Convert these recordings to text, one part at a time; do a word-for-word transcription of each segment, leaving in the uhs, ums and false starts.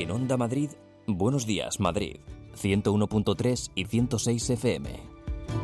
En Onda Madrid, Buenos Días Madrid, ciento uno punto tres y ciento seis F M.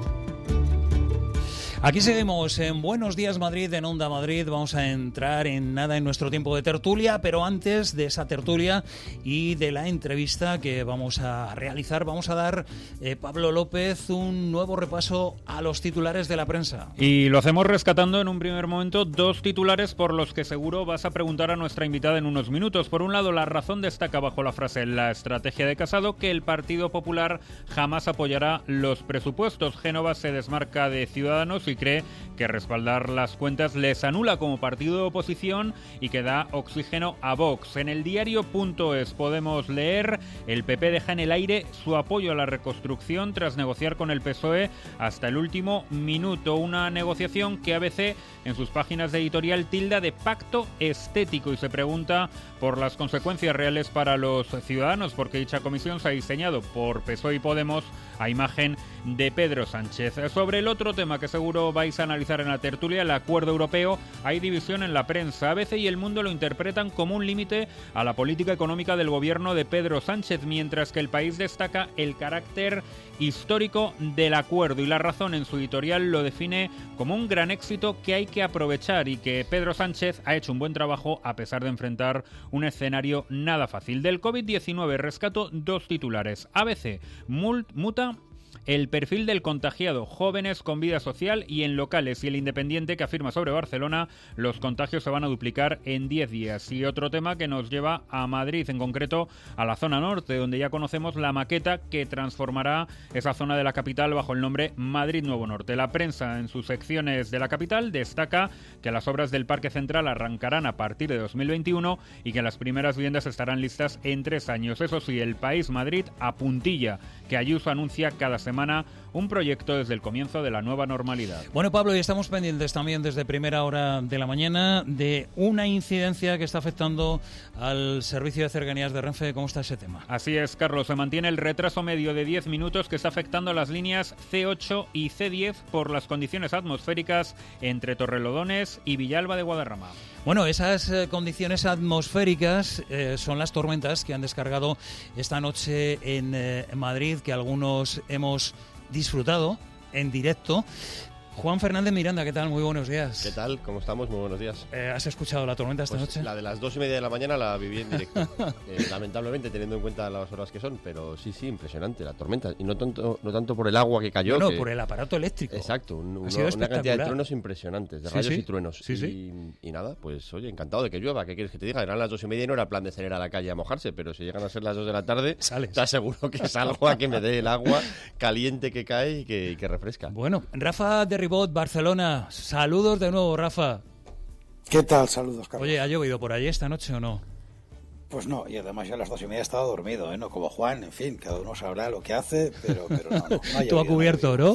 Aquí seguimos en Buenos Días Madrid, en Onda Madrid. Vamos a entrar en nada en nuestro tiempo de tertulia, pero antes de esa tertulia y de la entrevista que vamos a realizar, vamos a dar, eh, Pablo López, un nuevo repaso a los titulares de la prensa. Y lo hacemos rescatando en un primer momento dos titulares por los que seguro vas a preguntar a nuestra invitada en unos minutos. Por un lado, La Razón destaca bajo la frase "La estrategia de Casado" que el Partido Popular jamás apoyará los presupuestos. Génova se desmarca de Ciudadanos y cree que respaldar las cuentas les anula como partido de oposición y que da oxígeno a Vox. En el diario punto es podemos leer: el P P deja en el aire su apoyo a la reconstrucción tras negociar con el P S O E hasta el último minuto. Una negociación que A B C en sus páginas de editorial tilda de pacto estético y se pregunta por las consecuencias reales para los ciudadanos, porque dicha comisión se ha diseñado por P S O E y Podemos a imagen de Pedro Sánchez. Sobre el otro tema que seguro vais a analizar en la tertulia, el acuerdo europeo, hay división en la prensa. A B C y El Mundo lo interpretan como un límite a la política económica del gobierno de Pedro Sánchez, mientras que El País destaca el carácter histórico del acuerdo y La Razón en su editorial lo define como un gran éxito que hay que aprovechar y que Pedro Sánchez ha hecho un buen trabajo a pesar de enfrentar un escenario nada fácil. Del COVID diecinueve rescato dos titulares. A B C muta el perfil del contagiado, jóvenes con vida social y en locales, y El Independiente que afirma sobre Barcelona los contagios se van a duplicar en diez días. Y otro tema que nos lleva a Madrid, en concreto a la zona norte, donde ya conocemos la maqueta que transformará esa zona de la capital bajo el nombre Madrid Nuevo Norte. La prensa en sus secciones de la capital destaca que las obras del Parque Central arrancarán a partir de dos mil veintiuno y que las primeras viviendas estarán listas en tres años. Eso sí, El País Madrid apuntilla que Ayuso anuncia cada semana un proyecto desde el comienzo de la nueva normalidad. Bueno, Pablo, y estamos pendientes también desde primera hora de la mañana de una incidencia que está afectando al servicio de cercanías de Renfe. ¿Cómo está ese tema? Así es, Carlos. Se mantiene el retraso medio de diez minutos que está afectando a las líneas C ocho y C diez por las condiciones atmosféricas entre Torrelodones y Villalba de Guadarrama. Bueno, esas eh, condiciones atmosféricas eh, son las tormentas que han descargado esta noche en eh, Madrid, que algunos hemos disfrutado en directo. Juan Fernández Miranda, ¿qué tal? Muy buenos días. ¿Qué tal? ¿Cómo estamos? Muy buenos días. Eh, ¿Has escuchado la tormenta esta pues noche? La de las dos y media de la mañana la viví en directo. eh, lamentablemente, teniendo en cuenta las horas que son, pero sí, sí, impresionante la tormenta. Y no tanto, no tanto por el agua que cayó. No, que... por el aparato eléctrico. Exacto, un, uno, sido una cantidad de truenos impresionantes, de sí, rayos sí. y truenos. Sí, y, sí. y nada, pues oye, encantado de que llueva. ¿Qué quieres que te diga? Eran las dos y media y no era plan de salir a la calle a mojarse, pero si llegan a ser las dos de la tarde, Sales. te aseguro que salgo a que me dé el agua caliente que cae y que, y que refresca. Bueno, Rafa de Ribot, Barcelona. Saludos de nuevo, Rafa. ¿Qué tal? Saludos, Carlos. Oye, ¿ha llovido por allí esta noche o no? Pues no, y además ya a las dos y media he estado dormido, ¿eh? No como Juan, en fin, cada uno sabrá lo que hace, pero, pero no, no, no ha llovido, Todo cubierto, no, ¿no?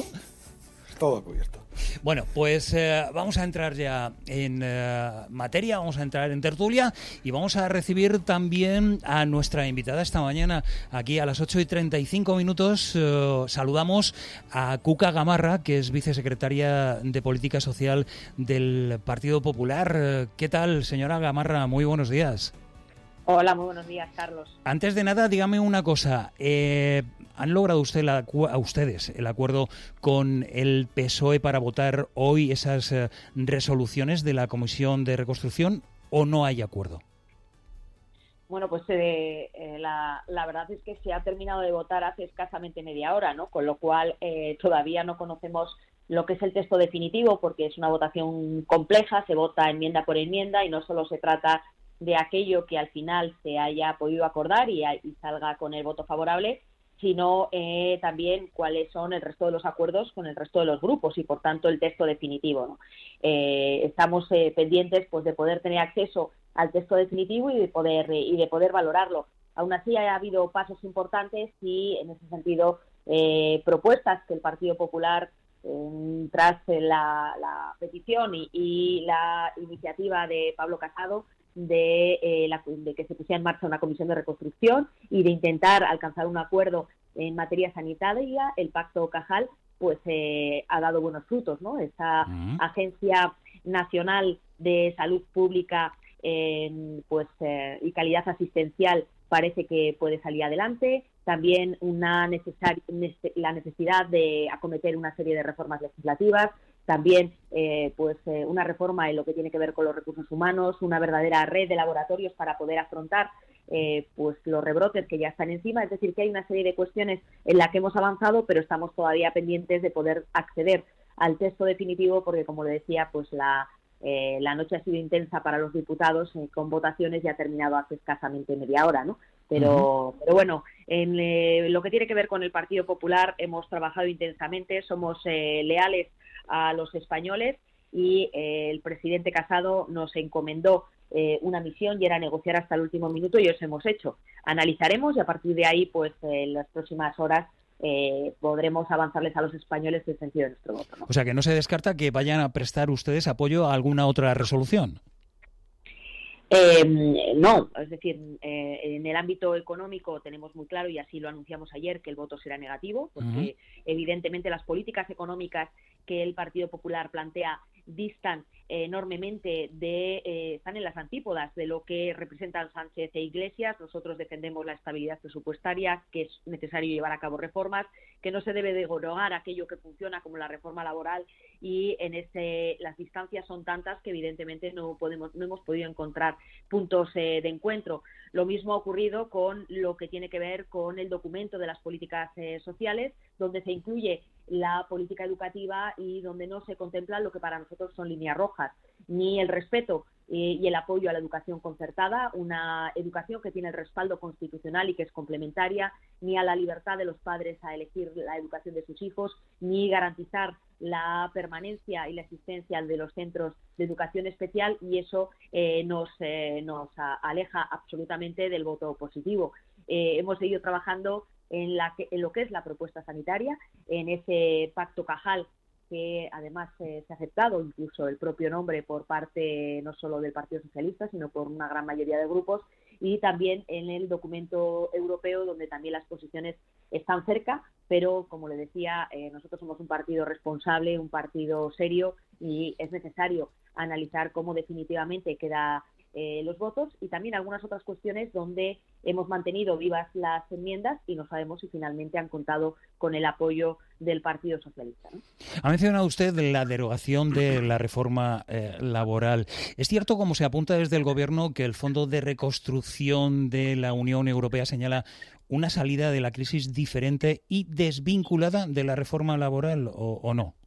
Todo cubierto. Bueno, pues eh, vamos a entrar ya en eh, materia, vamos a entrar en tertulia y vamos a recibir también a nuestra invitada esta mañana aquí a las ocho y treinta y cinco minutos. Eh, saludamos a Cuca Gamarra, que es vicesecretaria de Política Social del Partido Popular. Eh, ¿Qué tal, señora Gamarra? Muy buenos días. Hola, muy buenos días, Carlos. Antes de nada, dígame una cosa. Eh, ¿Han logrado usted la, a ustedes el acuerdo con el P S O E para votar hoy esas eh, resoluciones de la Comisión de Reconstrucción o no hay acuerdo? Bueno, pues eh, eh, la, la verdad es que se ha terminado de votar hace escasamente media hora, ¿no? Con lo cual eh, todavía no conocemos lo que es el texto definitivo porque es una votación compleja, se vota enmienda por enmienda y no solo se trata de aquello que al final se haya podido acordar y, y salga con el voto favorable, sino eh, también cuáles son el resto de los acuerdos con el resto de los grupos y, por tanto, el texto definitivo, ¿no? Eh, estamos eh, pendientes pues de poder tener acceso al texto definitivo y de poder y de poder valorarlo. Aún así, ha habido pasos importantes y, en ese sentido, eh, propuestas que el Partido Popular, eh, tras la, la petición y, y la iniciativa de Pablo Casado, De, eh, la, de que se pusiera en marcha una comisión de reconstrucción y de intentar alcanzar un acuerdo en materia sanitaria, el Pacto Cajal pues eh, ha dado buenos frutos, ¿no? Esta uh-huh. Agencia Nacional de Salud Pública eh, pues eh, y Calidad Asistencial parece que puede salir adelante. También una necesar- la necesidad de acometer una serie de reformas legislativas. También eh, pues eh, una reforma en lo que tiene que ver con los recursos humanos, una verdadera red de laboratorios para poder afrontar eh, pues los rebrotes que ya están encima. Es decir, que hay una serie de cuestiones en las que hemos avanzado, pero estamos todavía pendientes de poder acceder al texto definitivo, porque, como le decía, pues la, eh, la noche ha sido intensa para los diputados, eh, con votaciones ya ha terminado hace escasamente media hora, ¿no? Pero, uh-huh. pero bueno, en eh, lo que tiene que ver con el Partido Popular hemos trabajado intensamente, somos eh, leales a los españoles y eh, el presidente Casado nos encomendó eh, una misión y era negociar hasta el último minuto, y eso hemos hecho. Analizaremos y a partir de ahí, pues eh, en las próximas horas eh, podremos avanzarles a los españoles el sentido de nuestro voto, ¿no? O sea, que no se descarta que vayan a prestar ustedes apoyo a alguna otra resolución. Eh, no, es decir, eh, en el ámbito económico tenemos muy claro, y así lo anunciamos ayer, que el voto será negativo, porque uh-huh. evidentemente las políticas económicas que el Partido Popular plantea distan eh, enormemente de, eh, están en las antípodas de lo que representan Sánchez e Iglesias. Nosotros defendemos la estabilidad presupuestaria, que es necesario llevar a cabo reformas, que no se debe derogar aquello que funciona como la reforma laboral, y en ese las distancias son tantas que evidentemente no podemos no hemos podido encontrar puntos eh, de encuentro. Lo mismo ha ocurrido con lo que tiene que ver con el documento de las políticas eh, sociales, donde se incluye la política educativa y donde no se contempla lo que para nosotros son líneas rojas, ni el respeto eh, y el apoyo a la educación concertada, una educación que tiene el respaldo constitucional y que es complementaria, ni a la libertad de los padres a elegir la educación de sus hijos, ni garantizar la permanencia y la existencia de los centros de educación especial, y eso eh, nos, eh, nos aleja absolutamente del voto positivo. Eh, hemos seguido trabajando en, la que, en lo que es la propuesta sanitaria, en ese pacto Cajal, que además eh, se ha aceptado incluso el propio nombre por parte no solo del Partido Socialista, sino por una gran mayoría de grupos, y también en el documento europeo, donde también las posiciones están cerca, pero como le decía, eh, nosotros somos un partido responsable, un partido serio, y es necesario analizar cómo definitivamente queda eh, los votos, y también algunas otras cuestiones donde hemos mantenido vivas las enmiendas y no sabemos si finalmente han contado con el apoyo del Partido Socialista, ¿no? Ha mencionado usted la derogación de la reforma eh, laboral. ¿Es cierto, como se apunta desde el Gobierno, que el Fondo de Reconstrucción de la Unión Europea señala una salida de la crisis diferente y desvinculada de la reforma laboral, o, o no?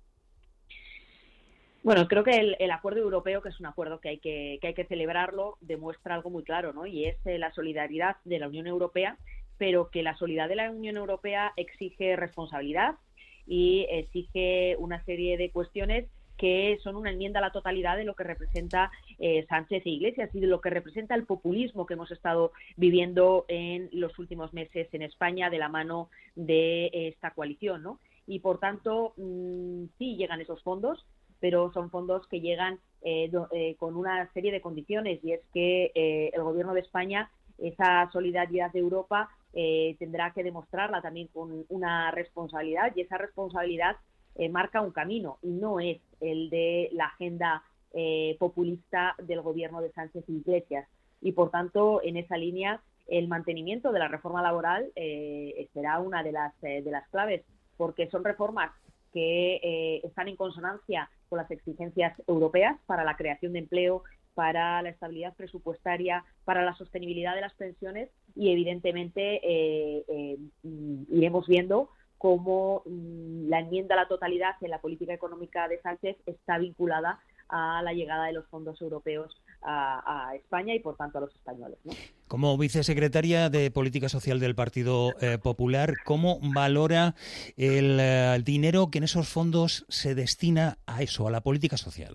Bueno, creo que el, el acuerdo europeo, que es un acuerdo que hay que, que hay que celebrarlo, demuestra algo muy claro, ¿no? Y es eh, la solidaridad de la Unión Europea, pero que la solidaridad de la Unión Europea exige responsabilidad y exige una serie de cuestiones que son una enmienda a la totalidad de lo que representa eh, Sánchez e Iglesias y de lo que representa el populismo que hemos estado viviendo en los últimos meses en España de la mano de esta coalición, ¿no? Y por tanto, mmm, sí llegan esos fondos, pero son fondos que llegan eh, do, eh, con una serie de condiciones, y es que eh, el Gobierno de España, esa solidaridad de Europa, eh, tendrá que demostrarla también con una responsabilidad, y esa responsabilidad eh, marca un camino, y no es el de la agenda eh, populista del Gobierno de Sánchez y Iglesias. Y por tanto, en esa línea, el mantenimiento de la reforma laboral eh, será una de las, eh, de las claves, porque son reformas que eh, están en consonancia con las exigencias europeas para la creación de empleo, para la estabilidad presupuestaria, para la sostenibilidad de las pensiones, y evidentemente eh, eh, iremos viendo cómo mm, la enmienda a la totalidad en la política económica de Sánchez está vinculada a la llegada de los fondos europeos a, a España y, por tanto, a los españoles, ¿no? Como vicesecretaria de Política Social del Partido eh, Popular, ¿cómo valora el, eh, el dinero que en esos fondos se destina a eso, a la política social?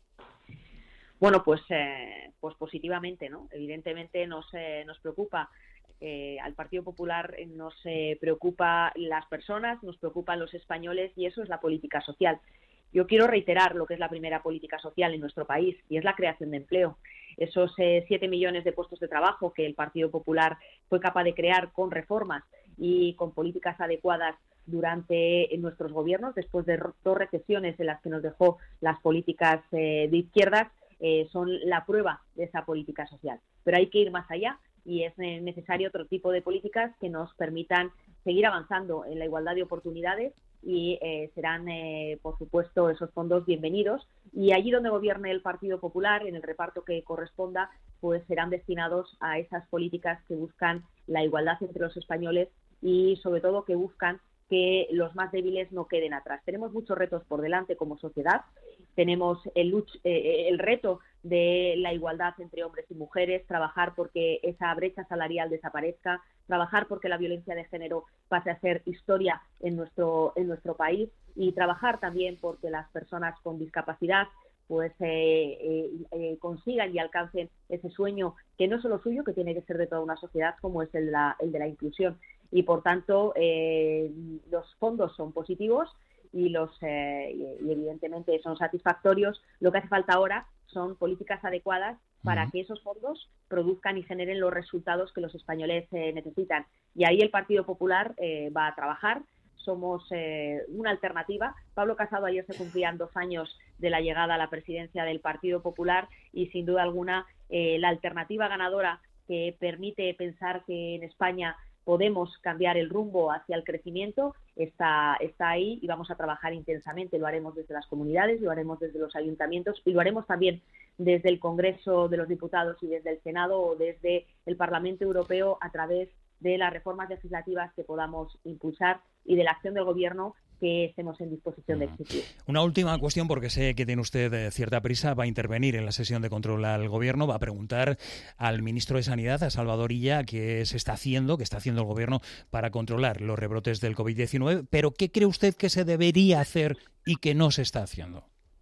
Bueno, pues, eh, pues positivamente, ¿no? Evidentemente nos, eh, nos preocupa. Eh, al Partido Popular nos eh, preocupa las personas, nos preocupan los españoles, y eso es la política social. Yo quiero reiterar lo que es la primera política social en nuestro país, y es la creación de empleo. Esos eh, siete millones de puestos de trabajo que el Partido Popular fue capaz de crear con reformas y con políticas adecuadas durante nuestros gobiernos, después de dos recesiones en las que nos dejó las políticas eh, de izquierdas, eh, son la prueba de esa política social. Pero hay que ir más allá, y es necesario otro tipo de políticas que nos permitan seguir avanzando en la igualdad de oportunidades y eh, serán, eh, por supuesto, esos fondos bienvenidos. Y allí donde gobierne el Partido Popular, en el reparto que corresponda, pues serán destinados a esas políticas que buscan la igualdad entre los españoles y, sobre todo, que buscan que los más débiles no queden atrás. Tenemos muchos retos por delante como sociedad. Tenemos el, luch- eh, el reto de la igualdad entre hombres y mujeres, trabajar porque esa brecha salarial desaparezca, trabajar porque la violencia de género pase a ser historia en nuestro, en nuestro país y trabajar también porque las personas con discapacidad pues eh, eh, eh, consigan y alcancen ese sueño que no es solo suyo, que tiene que ser de toda una sociedad, como es el de la, el de la inclusión. Y, por tanto, eh, los fondos son positivos y, los eh, y, evidentemente, son satisfactorios. Lo que hace falta ahora son políticas adecuadas para uh-huh. que esos fondos produzcan y generen los resultados que los españoles eh, necesitan. Y ahí el Partido Popular eh, va a trabajar. Somos eh, una alternativa. Pablo Casado, ayer se cumplían dos años de la llegada a la presidencia del Partido Popular y, sin duda alguna, eh, la alternativa ganadora que permite pensar que en España podemos cambiar el rumbo hacia el crecimiento está, está ahí y vamos a trabajar intensamente. Lo haremos desde las comunidades, lo haremos desde los ayuntamientos y lo haremos también desde el Congreso de los Diputados y desde el Senado o desde el Parlamento Europeo a través de las reformas legislativas que podamos impulsar y de la acción del Gobierno que estemos en disposición de exigir. Una última cuestión, porque sé que tiene usted eh, cierta prisa, va a intervenir en la sesión de control al Gobierno, va a preguntar al ministro de Sanidad, a Salvador Illa, qué se está haciendo, qué está haciendo el Gobierno para controlar los rebrotes del covid diecinueve, pero ¿qué cree usted que se debería hacer y que no se está haciendo?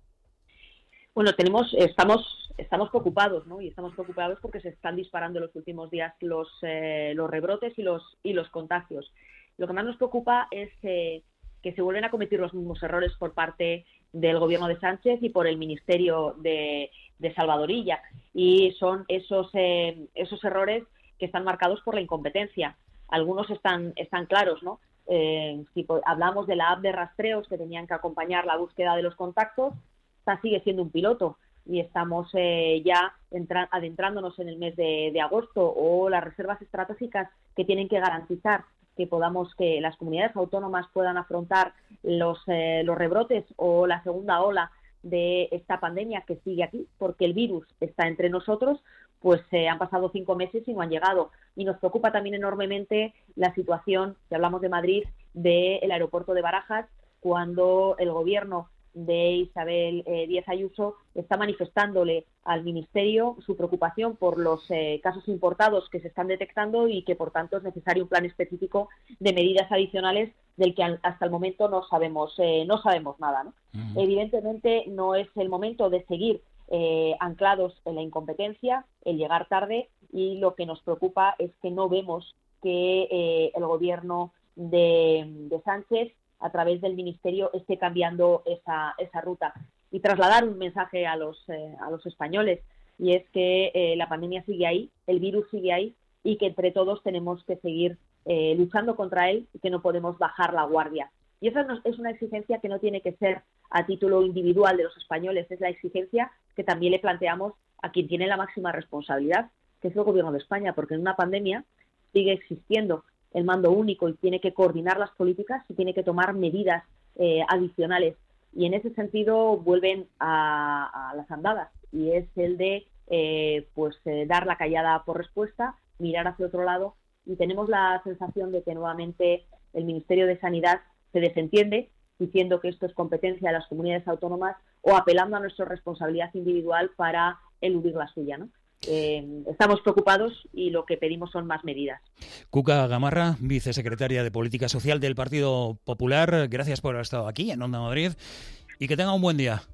Bueno, tenemos, estamos, estamos preocupados, ¿no? Y estamos preocupados porque se están disparando en los últimos días los, eh, los rebrotes y los, y los contagios. Lo que más nos preocupa es eh, que se vuelven a cometer los mismos errores por parte del Gobierno de Sánchez y por el Ministerio de, de Salvador Illa. Y son esos, eh, esos errores que están marcados por la incompetencia. Algunos están, están claros, ¿no? Eh, si hablamos de la app de rastreos que tenían que acompañar la búsqueda de los contactos, esta sigue siendo un piloto y estamos eh, ya entra- adentrándonos en el mes de, de agosto, o las reservas estratégicas que tienen que garantizar que podamos, que las comunidades autónomas puedan afrontar los, eh, los rebrotes o la segunda ola de esta pandemia que sigue aquí, porque el virus está entre nosotros, pues eh, han pasado cinco meses y no han llegado. Y nos preocupa también enormemente la situación, si hablamos de Madrid, del aeropuerto de Barajas, cuando el Gobierno de Isabel eh, Díaz Ayuso está manifestándole al Ministerio su preocupación por los eh, casos importados que se están detectando y que, por tanto, es necesario un plan específico de medidas adicionales del que hasta el momento no sabemos eh, no sabemos nada, ¿no? Uh-huh. Evidentemente, no es el momento de seguir eh, anclados en la incompetencia, el llegar tarde, y lo que nos preocupa es que no vemos que eh, el Gobierno de, de Sánchez, a través del Ministerio, esté cambiando esa, esa ruta. Y trasladar un mensaje a los, eh, a los españoles, y es que eh, la pandemia sigue ahí, el virus sigue ahí, y que entre todos tenemos que seguir eh, luchando contra él y que no podemos bajar la guardia. Y esa es una exigencia que no tiene que ser a título individual de los españoles, es la exigencia que también le planteamos a quien tiene la máxima responsabilidad, que es el Gobierno de España, porque en una pandemia sigue existiendo el mando único y tiene que coordinar las políticas y tiene que tomar medidas eh, adicionales. Y en ese sentido vuelven a, a las andadas, y es el de eh, pues eh, dar la callada por respuesta, mirar hacia otro lado, y tenemos la sensación de que nuevamente el Ministerio de Sanidad se desentiende, diciendo que esto es competencia de las comunidades autónomas o apelando a nuestra responsabilidad individual para eludir la suya, ¿no? Eh, estamos preocupados y lo que pedimos son más medidas. Cuca Gamarra, vicesecretaria de Política Social del Partido Popular, gracias por haber estado aquí en Onda Madrid y que tenga un buen día.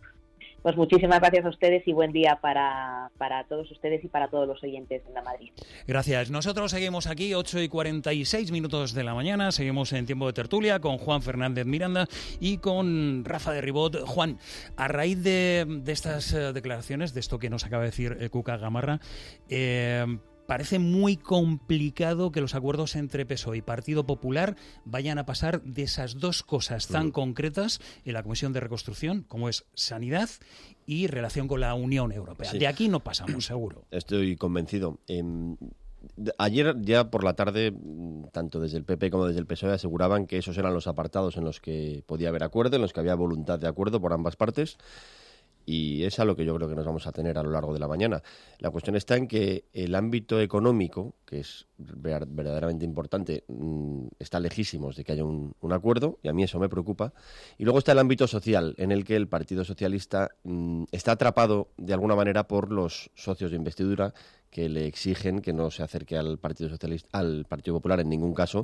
Pues muchísimas gracias a ustedes y buen día para, para todos ustedes y para todos los oyentes de Onda Madrid. Gracias. Nosotros seguimos aquí, ocho y cuarenta y seis minutos de la mañana, seguimos en tiempo de tertulia con Juan Fernández Miranda y con Rafa de Ribot. Juan, a raíz de, de estas declaraciones, de esto que nos acaba de decir eh, Cuca Gamarra, eh, parece muy complicado que los acuerdos entre P S O E y Partido Popular vayan a pasar de esas dos cosas tan mm. concretas en la Comisión de Reconstrucción, como es sanidad y relación con la Unión Europea. Sí. De aquí no pasamos, seguro. Estoy convencido. Eh, Ayer ya por la tarde, tanto desde el P P como desde el P S O E aseguraban que esos eran los apartados en los que podía haber acuerdo, en los que había voluntad de acuerdo por ambas partes. Y es a lo que yo creo que nos vamos a tener a lo largo de la mañana. La cuestión está en que el ámbito económico, que es verdaderamente importante, está lejísimos de que haya un, un acuerdo, y a mí eso me preocupa. Y luego está el ámbito social, en el que el Partido Socialista mmm, está atrapado de alguna manera por los socios de investidura que le exigen que no se acerque al Partido Socialista, al Partido Popular en ningún caso.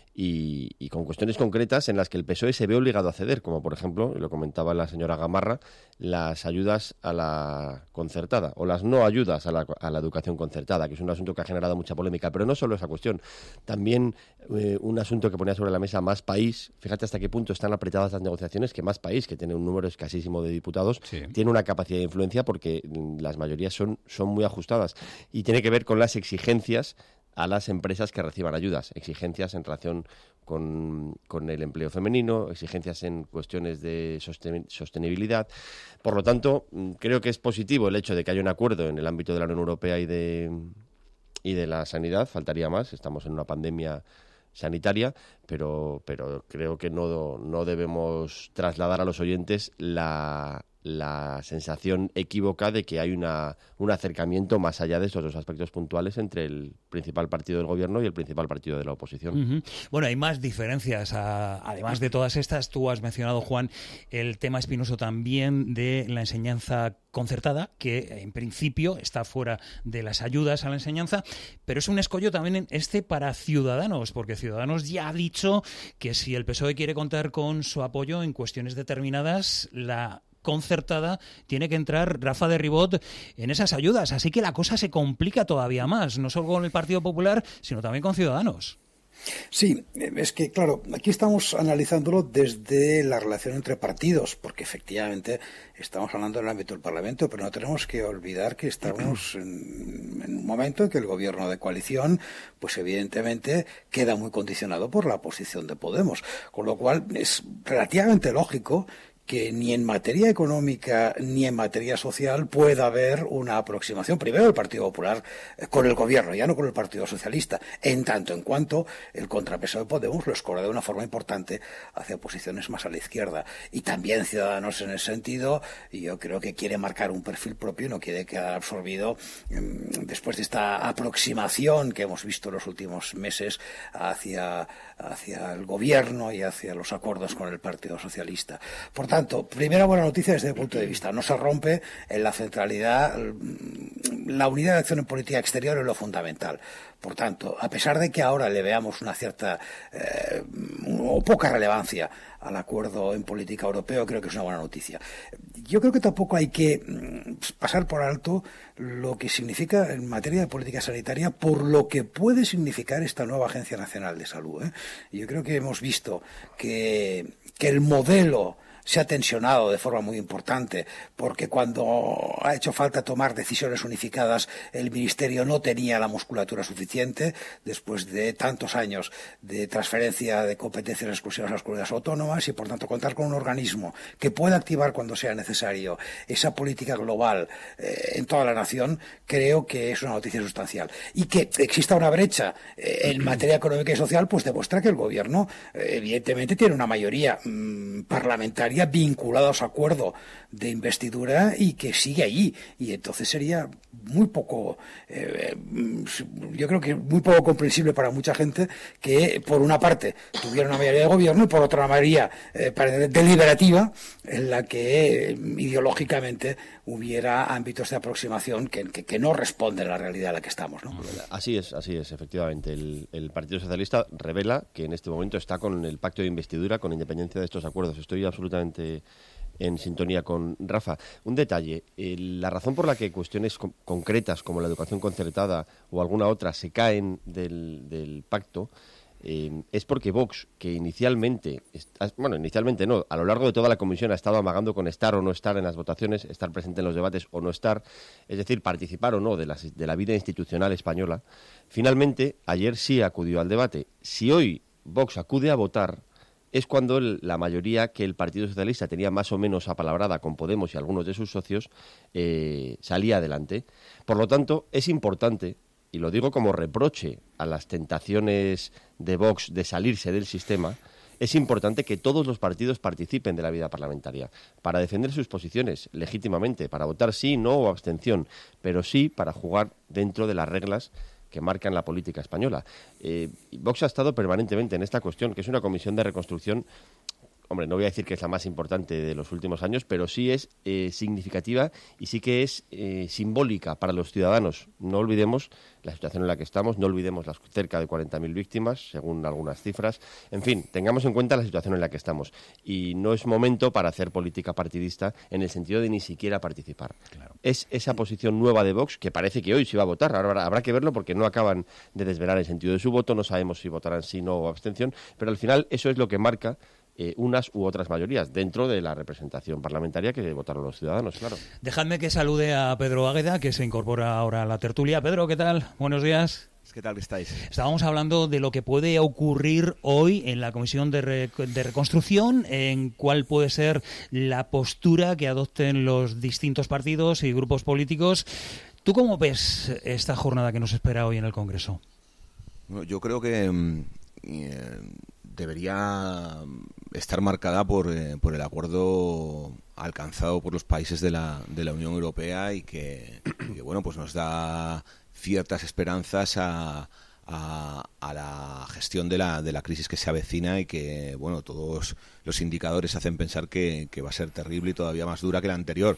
Y, y con cuestiones concretas en las que el P S O E se ve obligado a ceder, como por ejemplo, lo comentaba la señora Gamarra, las ayudas a la concertada o las no ayudas a la, a la educación concertada, que es un asunto que ha generado mucha polémica. Pero no solo esa cuestión, también eh, un asunto que ponía sobre la mesa Más País. Fíjate hasta qué punto están apretadas las negociaciones, que Más País, que tiene un número escasísimo de diputados, sí, tiene una capacidad de influencia porque las mayorías son, son muy ajustadas, y tiene que ver con las exigencias a las empresas que reciban ayudas, exigencias en relación con, con el empleo femenino, exigencias en cuestiones de sosten- sostenibilidad. Por lo tanto, creo que es positivo el hecho de que haya un acuerdo en el ámbito de la Unión Europea y de, y de la sanidad. Faltaría más, estamos en una pandemia sanitaria, pero, pero creo que no, no debemos trasladar a los oyentes la... la sensación equívoca de que hay una, un acercamiento más allá de estos dos aspectos puntuales entre el principal partido del gobierno y el principal partido de la oposición. Uh-huh. Bueno, hay más diferencias. A, además de todas estas, tú has mencionado, Juan, el tema espinoso también de la enseñanza concertada, que en principio está fuera de las ayudas a la enseñanza, pero es un escollo también este para Ciudadanos, porque Ciudadanos ya ha dicho que si el P S O E quiere contar con su apoyo en cuestiones determinadas, la concertada tiene que entrar, Rafa de Ribot, en esas ayudas. Así que la cosa se complica todavía más, no solo con el Partido Popular, sino también con Ciudadanos. Sí, es que, claro, aquí estamos analizándolo desde la relación entre partidos, porque efectivamente estamos hablando en el ámbito del Parlamento, pero no tenemos que olvidar que estamos en, en un momento en que el gobierno de coalición, pues evidentemente queda muy condicionado por la posición de Podemos, con lo cual es relativamente lógico que ni en materia económica ni en materia social pueda haber una aproximación, primero del Partido Popular con el gobierno, ya no con el Partido Socialista, en tanto en cuanto el contrapeso de Podemos lo escora de una forma importante hacia posiciones más a la izquierda. Y también Ciudadanos en ese sentido, yo creo que quiere marcar un perfil propio y no quiere quedar absorbido mmm, después de esta aproximación que hemos visto en los últimos meses hacia, hacia el gobierno y hacia los acuerdos con el Partido Socialista. Por tanto, primera buena noticia desde el punto de vista. No se rompe en la centralidad, la unidad de acción en política exterior es lo fundamental. Por tanto, a pesar de que ahora le veamos una cierta eh, o poca relevancia al acuerdo en política europeo, creo que es una buena noticia. Yo creo que tampoco hay que pasar por alto lo que significa en materia de política sanitaria por lo que puede significar esta nueva Agencia Nacional de Salud, ¿eh? Yo creo que hemos visto que, que el modelo se ha tensionado de forma muy importante, porque cuando ha hecho falta tomar decisiones unificadas, el Ministerio no tenía la musculatura suficiente, después de tantos años de transferencia de competencias exclusivas a las comunidades autónomas, y por tanto contar con un organismo que pueda activar cuando sea necesario esa política global eh, en toda la nación, creo que es una noticia sustancial. Y que exista una brecha eh, en materia económica y social, pues demuestra que el Gobierno eh, evidentemente tiene una mayoría mmm, parlamentaria vinculada a su acuerdo de investidura y que sigue allí, y entonces sería muy poco eh, yo creo que muy poco comprensible para mucha gente que por una parte tuviera una mayoría de gobierno y por otra una mayoría eh, deliberativa en la que eh, ideológicamente hubiera ámbitos de aproximación que, que, que no responden a la realidad en la que estamos, ¿no? Así es, así es, efectivamente. El, el Partido Socialista revela que en este momento está con el pacto de investidura con independencia de estos acuerdos. Estoy absolutamente en sintonía con Rafa. Un detalle, eh, la razón por la que cuestiones co- concretas como la educación concertada o alguna otra se caen del, del pacto eh, es porque Vox, que inicialmente, está, bueno, inicialmente no, a lo largo de toda la comisión ha estado amagando con estar o no estar en las votaciones, estar presente en los debates o no estar, es decir, participar o no de, las, de la vida institucional española, finalmente ayer sí acudió al debate. Si hoy Vox acude a votar, es cuando el, la mayoría que el Partido Socialista tenía más o menos apalabrada con Podemos y algunos de sus socios eh, salía adelante. Por lo tanto, es importante y lo digo como reproche a las tentaciones de Vox de salirse del sistema, es importante que todos los partidos participen de la vida parlamentaria para defender sus posiciones legítimamente, para votar sí, no o abstención, pero sí para jugar dentro de las reglas que marcan la política española. Eh, Vox ha estado permanentemente en esta cuestión, que es una comisión de reconstrucción. Hombre, no voy a decir que es la más importante de los últimos años, pero sí es eh, significativa y sí que es eh, simbólica para los ciudadanos. No olvidemos la situación en la que estamos, no olvidemos las cerca de cuarenta mil víctimas, según algunas cifras. En fin, tengamos en cuenta la situación en la que estamos. Y no es momento para hacer política partidista en el sentido de ni siquiera participar. Claro. Es esa posición nueva de Vox, que parece que hoy se va a votar. Ahora habrá que verlo porque no acaban de desvelar el sentido de su voto, no sabemos si votarán sí, no o abstención, pero al final eso es lo que marca Eh, unas u otras mayorías dentro de la representación parlamentaria que votaron los ciudadanos, claro. Dejadme que salude a Pedro Águeda, que se incorpora ahora a la tertulia. Pedro, ¿qué tal? Buenos días. ¿Qué tal estáis? Estábamos hablando de lo que puede ocurrir hoy en la Comisión de, Re- de Reconstrucción, en cuál puede ser la postura que adopten los distintos partidos y grupos políticos. ¿Tú cómo ves esta jornada que nos espera hoy en el Congreso? Bueno, yo creo que eh, debería estar marcada por, eh, por el acuerdo alcanzado por los países de la, de la Unión Europea y que, y que bueno, pues nos da ciertas esperanzas a, a, a la gestión de la, de la crisis que se avecina y que, bueno, todos los indicadores hacen pensar que, que va a ser terrible y todavía más dura que la anterior.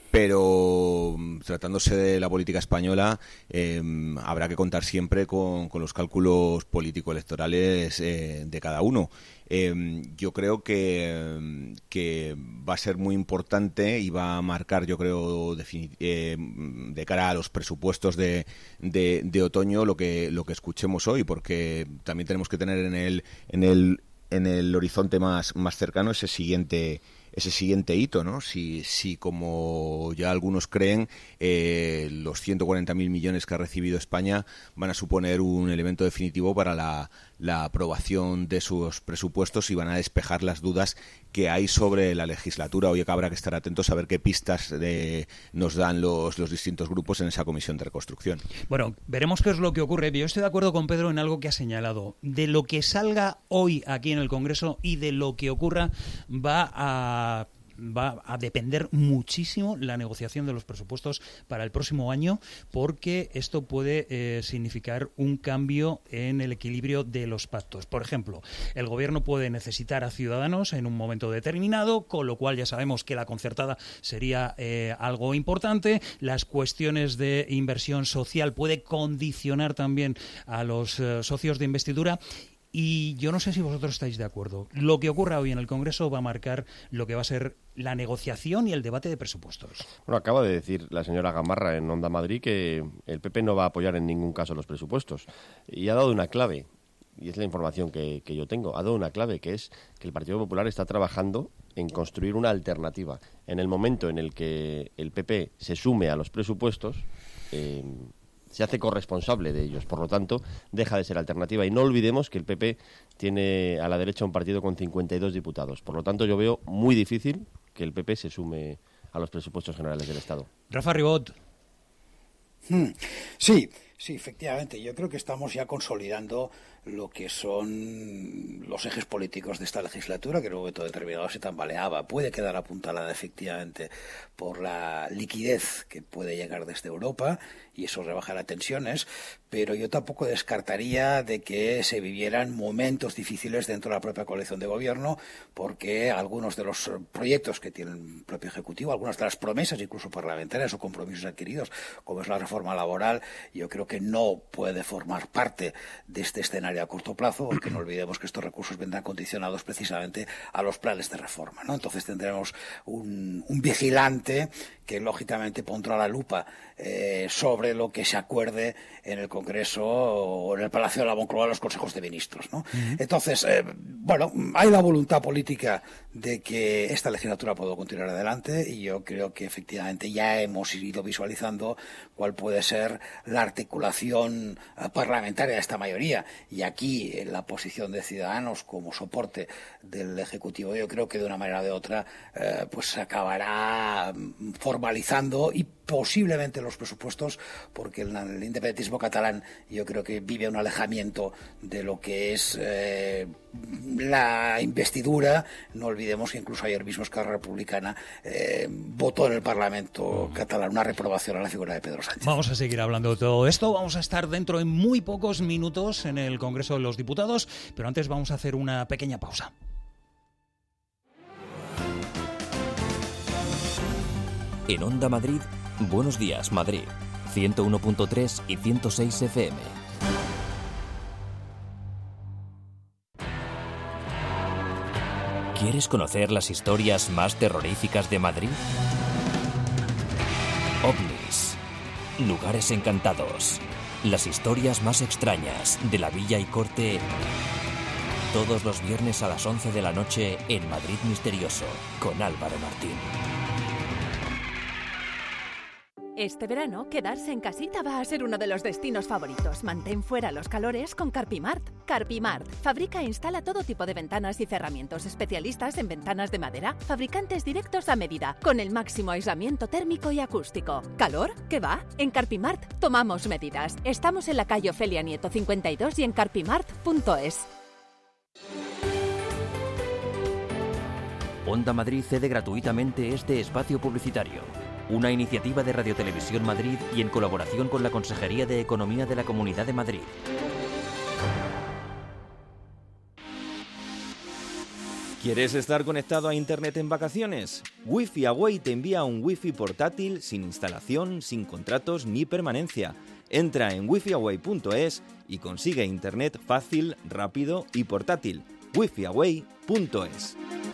Pero tratándose de la política española, eh, habrá que contar siempre con, con los cálculos político-electorales eh, de cada uno. Eh, yo creo que, que va a ser muy importante y va a marcar, yo creo, defini- eh, de cara a los presupuestos de, de, de otoño lo que, lo que escuchemos hoy, porque también tenemos que tener en el, en el, en el horizonte más, más cercano ese siguiente ese siguiente hito, ¿no? Si, si como ya algunos creen, eh, los ciento cuarenta mil millones que ha recibido España van a suponer un elemento definitivo para la, la aprobación de sus presupuestos y van a despejar las dudas que hay sobre la legislatura. Hoy habrá que estar atentos a ver qué pistas de, nos dan los, los distintos grupos en esa comisión de reconstrucción. Bueno, veremos qué es lo que ocurre. Yo estoy de acuerdo con Pedro en algo que ha señalado. De lo que salga hoy aquí en el Congreso y de lo que ocurra va a va a depender muchísimo la negociación de los presupuestos para el próximo año, porque esto puede eh, significar un cambio en el equilibrio de los pactos. Por ejemplo, el Gobierno puede necesitar a Ciudadanos en un momento determinado, con lo cual ya sabemos que la concertada sería eh, algo importante. Las cuestiones de inversión social puede condicionar también a los eh, socios de investidura. Y yo no sé si vosotros estáis de acuerdo. Lo que ocurra hoy en el Congreso va a marcar lo que va a ser la negociación y el debate de presupuestos. Bueno, acaba de decir la señora Gamarra en Onda Madrid que el P P no va a apoyar en ningún caso los presupuestos. Y ha dado una clave, y es la información que, que yo tengo, ha dado una clave, que es que el Partido Popular está trabajando en construir una alternativa. En el momento en el que el P P se sume a los presupuestos, eh, se hace corresponsable de ellos, por lo tanto deja de ser alternativa. Y no olvidemos que el P P tiene a la derecha un partido con cincuenta y dos diputados, por lo tanto yo veo muy difícil que el P P se sume a los presupuestos generales del Estado. Rafa Ribot. Hmm. Sí, sí, efectivamente. Yo creo que estamos ya consolidando lo que son los ejes políticos de esta legislatura, que en un momento determinado se tambaleaba. Puede quedar apuntalada efectivamente por la liquidez que puede llegar desde Europa y eso rebajará tensiones, pero yo tampoco descartaría de que se vivieran momentos difíciles dentro de la propia coalición de gobierno, porque algunos de los proyectos que tiene el propio Ejecutivo, algunas de las promesas incluso parlamentarias o compromisos adquiridos, como es la reforma laboral, yo creo que no puede formar parte de este escenario a corto plazo, porque no olvidemos que estos recursos vendrán condicionados precisamente a los planes de reforma, ¿no? Entonces tendremos un, un vigilante que lógicamente pondrá la lupa eh, sobre lo que se acuerde en el Congreso o en el Palacio de la Moncloa de los Consejos de Ministros, ¿no? Uh-huh. Entonces, eh, bueno, hay la voluntad política de que esta legislatura pueda continuar adelante y yo creo que efectivamente ya hemos ido visualizando cuál puede ser la articulación parlamentaria de esta mayoría. Y aquí, en la posición de Ciudadanos como soporte del Ejecutivo, yo creo que de una manera o de otra, eh, pues se acabará formalizando y posiblemente los presupuestos, porque el, el independentismo catalán yo creo que vive un alejamiento de lo que es eh, la investidura. No olvidemos que incluso ayer mismo Esquerra Republicana eh, votó en el Parlamento catalán una reprobación a la figura de Pedro Sánchez. Vamos a seguir hablando de todo esto, vamos a estar dentro de muy pocos minutos en el Congreso de los Diputados, pero antes vamos a hacer una pequeña pausa. En Onda Madrid, Buenos Días Madrid, ciento uno punto tres y ciento seis F M. ¿Quieres conocer las historias más terroríficas de Madrid? OVNIs, lugares encantados, las historias más extrañas de la Villa y Corte, todos los viernes a las once de la noche en Madrid Misterioso, con Álvaro Martín. Este verano, quedarse en casita va a ser uno de los destinos favoritos. Mantén fuera los calores con Carpimart. Carpimart fabrica e instala todo tipo de ventanas y cerramientos, especialistas en ventanas de madera, fabricantes directos a medida, con el máximo aislamiento térmico y acústico. ¿Calor? ¿Qué va? En Carpimart tomamos medidas. Estamos en la calle Ofelia Nieto cincuenta y dos y en carpimart punto es. Onda Madrid cede gratuitamente este espacio publicitario. Una iniciativa de Radio Televisión Madrid y en colaboración con la Consejería de Economía de la Comunidad de Madrid. ¿Quieres estar conectado a Internet en vacaciones? Wi-Fi Away te envía un Wi-Fi portátil sin instalación, sin contratos ni permanencia. Entra en wifi away punto es y consigue Internet fácil, rápido y portátil. wifi away punto es.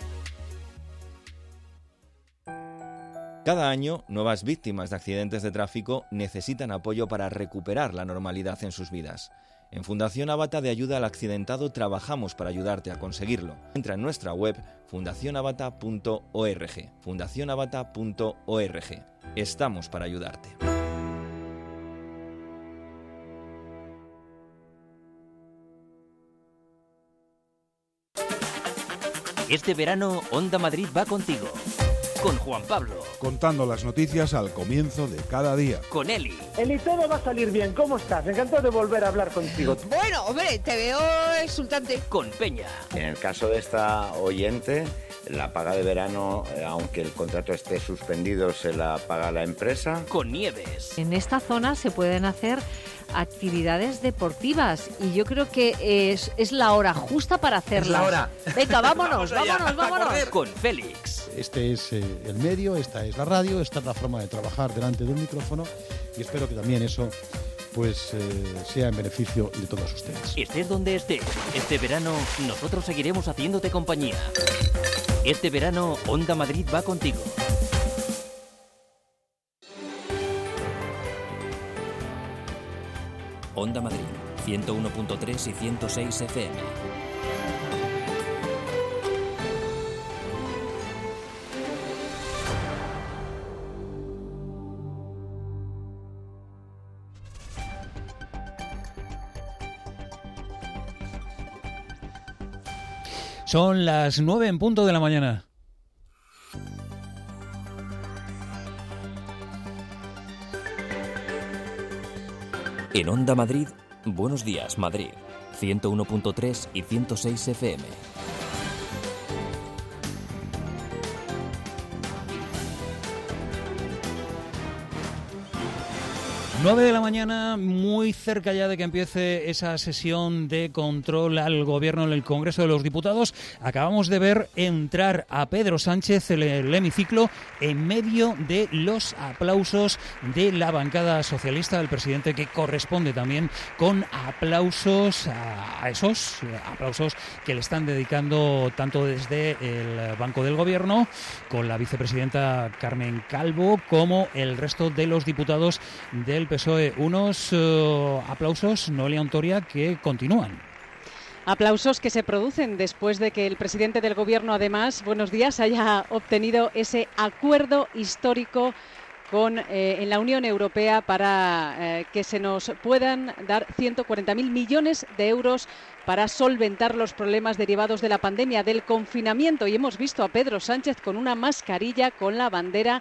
Cada año, nuevas víctimas de accidentes de tráfico necesitan apoyo para recuperar la normalidad en sus vidas. En Fundación Avata de Ayuda al Accidentado trabajamos para ayudarte a conseguirlo. Entra en nuestra web fundación avata punto org. fundación avata punto org. Estamos para ayudarte. Este verano, Onda Madrid va contigo. Con Juan Pablo. Contando las noticias al comienzo de cada día. Con Eli. Eli, todo va a salir bien. ¿Cómo estás? Encantado de volver a hablar contigo. Bueno, hombre, te veo exultante. Con Peña. En el caso de esta oyente, la paga de verano, aunque el contrato esté suspendido, se la paga la empresa. Con Nieves. En esta zona se pueden hacer actividades deportivas y yo creo que es, es la hora justa para hacerlas. Es la hora. Venga, vámonos, vámonos, vámonos. Con Félix. Este es eh, el medio, esta es la radio, esta es la forma de trabajar delante de un micrófono y espero que también eso pues eh, sea en beneficio de todos ustedes. Estés donde estés, este verano nosotros seguiremos haciéndote compañía. Este verano Onda Madrid va contigo. Onda Madrid, ciento uno punto tres y ciento seis F M. Son las nueve en punto de la mañana. En Onda Madrid, Buenos Días Madrid, ciento uno punto tres y ciento seis F M. nueve de la mañana, muy cerca ya de que empiece esa sesión de control al gobierno en el Congreso de los Diputados. Acabamos de ver entrar a Pedro Sánchez en el hemiciclo en medio de los aplausos de la bancada socialista del presidente, que corresponde también con aplausos a esos aplausos que le están dedicando tanto desde el Banco del Gobierno, con la vicepresidenta Carmen Calvo, como el resto de los diputados del P S O E. Unos uh, aplausos, Noelia Ontoria, que continúan. Aplausos que se producen después de que el presidente del Gobierno, además, buenos días, haya obtenido ese acuerdo histórico con eh, en la Unión Europea para eh, que se nos puedan dar ciento cuarenta mil millones de euros para solventar los problemas derivados de la pandemia, del confinamiento. Y hemos visto a Pedro Sánchez con una mascarilla con la bandera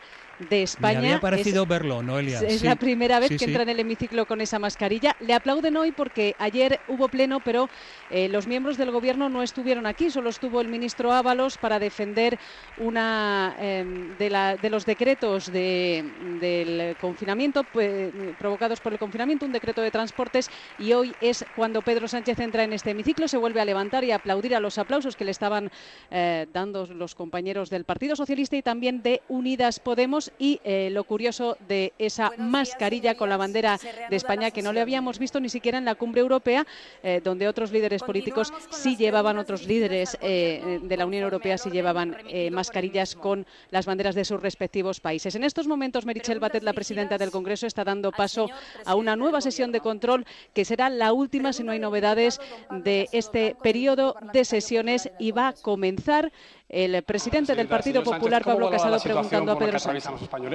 de España. Me había parecido es, verlo, Noelia. Es sí. la primera vez sí, que sí. entra en el hemiciclo con esa mascarilla. Le aplauden hoy porque ayer hubo pleno, pero eh, los miembros del Gobierno no estuvieron aquí. Solo estuvo el ministro Ábalos para defender una eh, de, la, de los decretos de, del confinamiento, pues, provocados por el confinamiento, un decreto de transportes, y hoy es cuando Pedro Sánchez entra en este hemiciclo, se vuelve a levantar y a aplaudir a los aplausos que le estaban eh, dando los compañeros del Partido Socialista y también de Unidas Podemos, y eh, lo curioso de esa mascarilla con la bandera de España, que no le habíamos visto ni siquiera en la cumbre europea, eh, donde otros líderes políticos sí llevaban, otros líderes eh, de la Unión Europea sí llevaban eh, mascarillas con las banderas de sus respectivos países. En estos momentos, Meritxell Batet, la presidenta del Congreso, está dando paso a una nueva sesión de control que será la última, si no hay novedades, de este periodo de sesiones, y va a comenzar el presidente del Partido Popular, Pablo Casado, preguntando a Pedro Sánchez.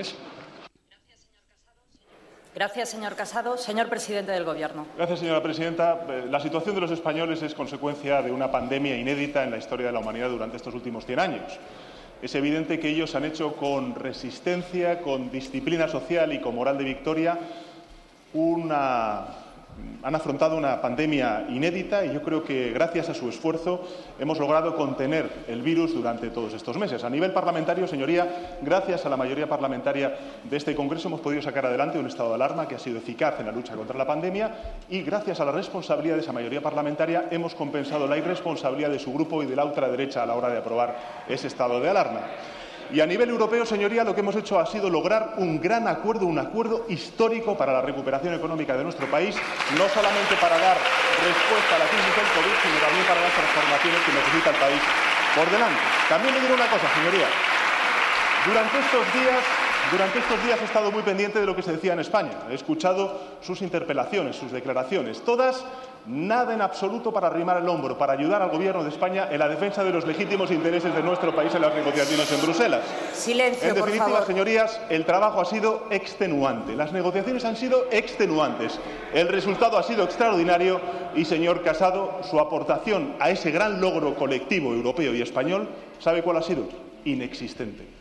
Gracias, señor Casado. Señor presidente del Gobierno. Gracias, señora presidenta. La situación de los españoles es consecuencia de una pandemia inédita en la historia de la humanidad durante estos últimos cien años. Es evidente que ellos han hecho con resistencia, con disciplina social y con moral de victoria una... han afrontado una pandemia inédita, y yo creo que gracias a su esfuerzo hemos logrado contener el virus durante todos estos meses. A nivel parlamentario, señoría, gracias a la mayoría parlamentaria de este Congreso hemos podido sacar adelante un estado de alarma que ha sido eficaz en la lucha contra la pandemia, y gracias a la responsabilidad de esa mayoría parlamentaria hemos compensado la irresponsabilidad de su grupo y de la ultraderecha a la hora de aprobar ese estado de alarma. Y a nivel europeo, señoría, lo que hemos hecho ha sido lograr un gran acuerdo, un acuerdo histórico para la recuperación económica de nuestro país, no solamente para dar respuesta a la crisis del COVID, sino también para las transformaciones que necesita el país por delante. También le diré una cosa, señoría. Durante estos días, durante estos días he estado muy pendiente de lo que se decía en España. He escuchado sus interpelaciones, sus declaraciones, todas nada en absoluto para arrimar el hombro, para ayudar al Gobierno de España en la defensa de los legítimos intereses de nuestro país en las negociaciones en Bruselas. Silencio, en definitiva, por favor. Señorías, el trabajo ha sido extenuante, las negociaciones han sido extenuantes, el resultado ha sido extraordinario y, señor Casado, su aportación a ese gran logro colectivo europeo y español, ¿sabe cuál ha sido? Inexistente.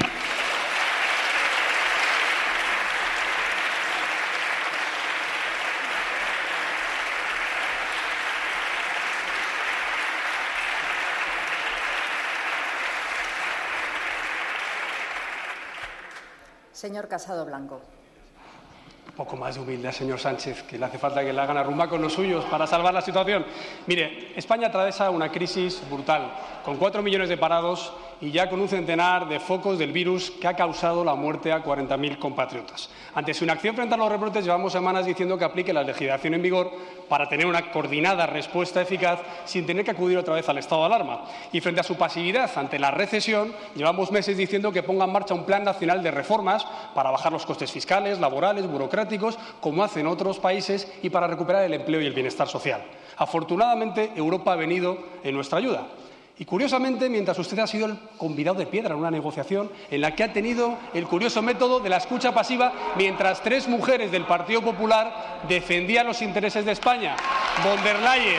Señor Casado Blanco. Un poco más de humildad, señor Sánchez, que le hace falta que le hagan arrumba con los suyos para salvar la situación. Mire, España atraviesa una crisis brutal, con cuatro millones de parados y ya con un centenar de focos del virus que ha causado la muerte a cuarenta mil compatriotas. Ante su inacción frente a los rebrotes, llevamos semanas diciendo que aplique la legislación en vigor para tener una coordinada respuesta eficaz sin tener que acudir otra vez al estado de alarma. Y frente a su pasividad ante la recesión, llevamos meses diciendo que ponga en marcha un plan nacional de reformas para bajar los costes fiscales, laborales, burocráticos, como hacen otros países, y para recuperar el empleo y el bienestar social. Afortunadamente, Europa ha venido en nuestra ayuda. Y, curiosamente, mientras usted ha sido el convidado de piedra en una negociación en la que ha tenido el curioso método de la escucha pasiva, mientras tres mujeres del Partido Popular defendían los intereses de España, von der Leyen,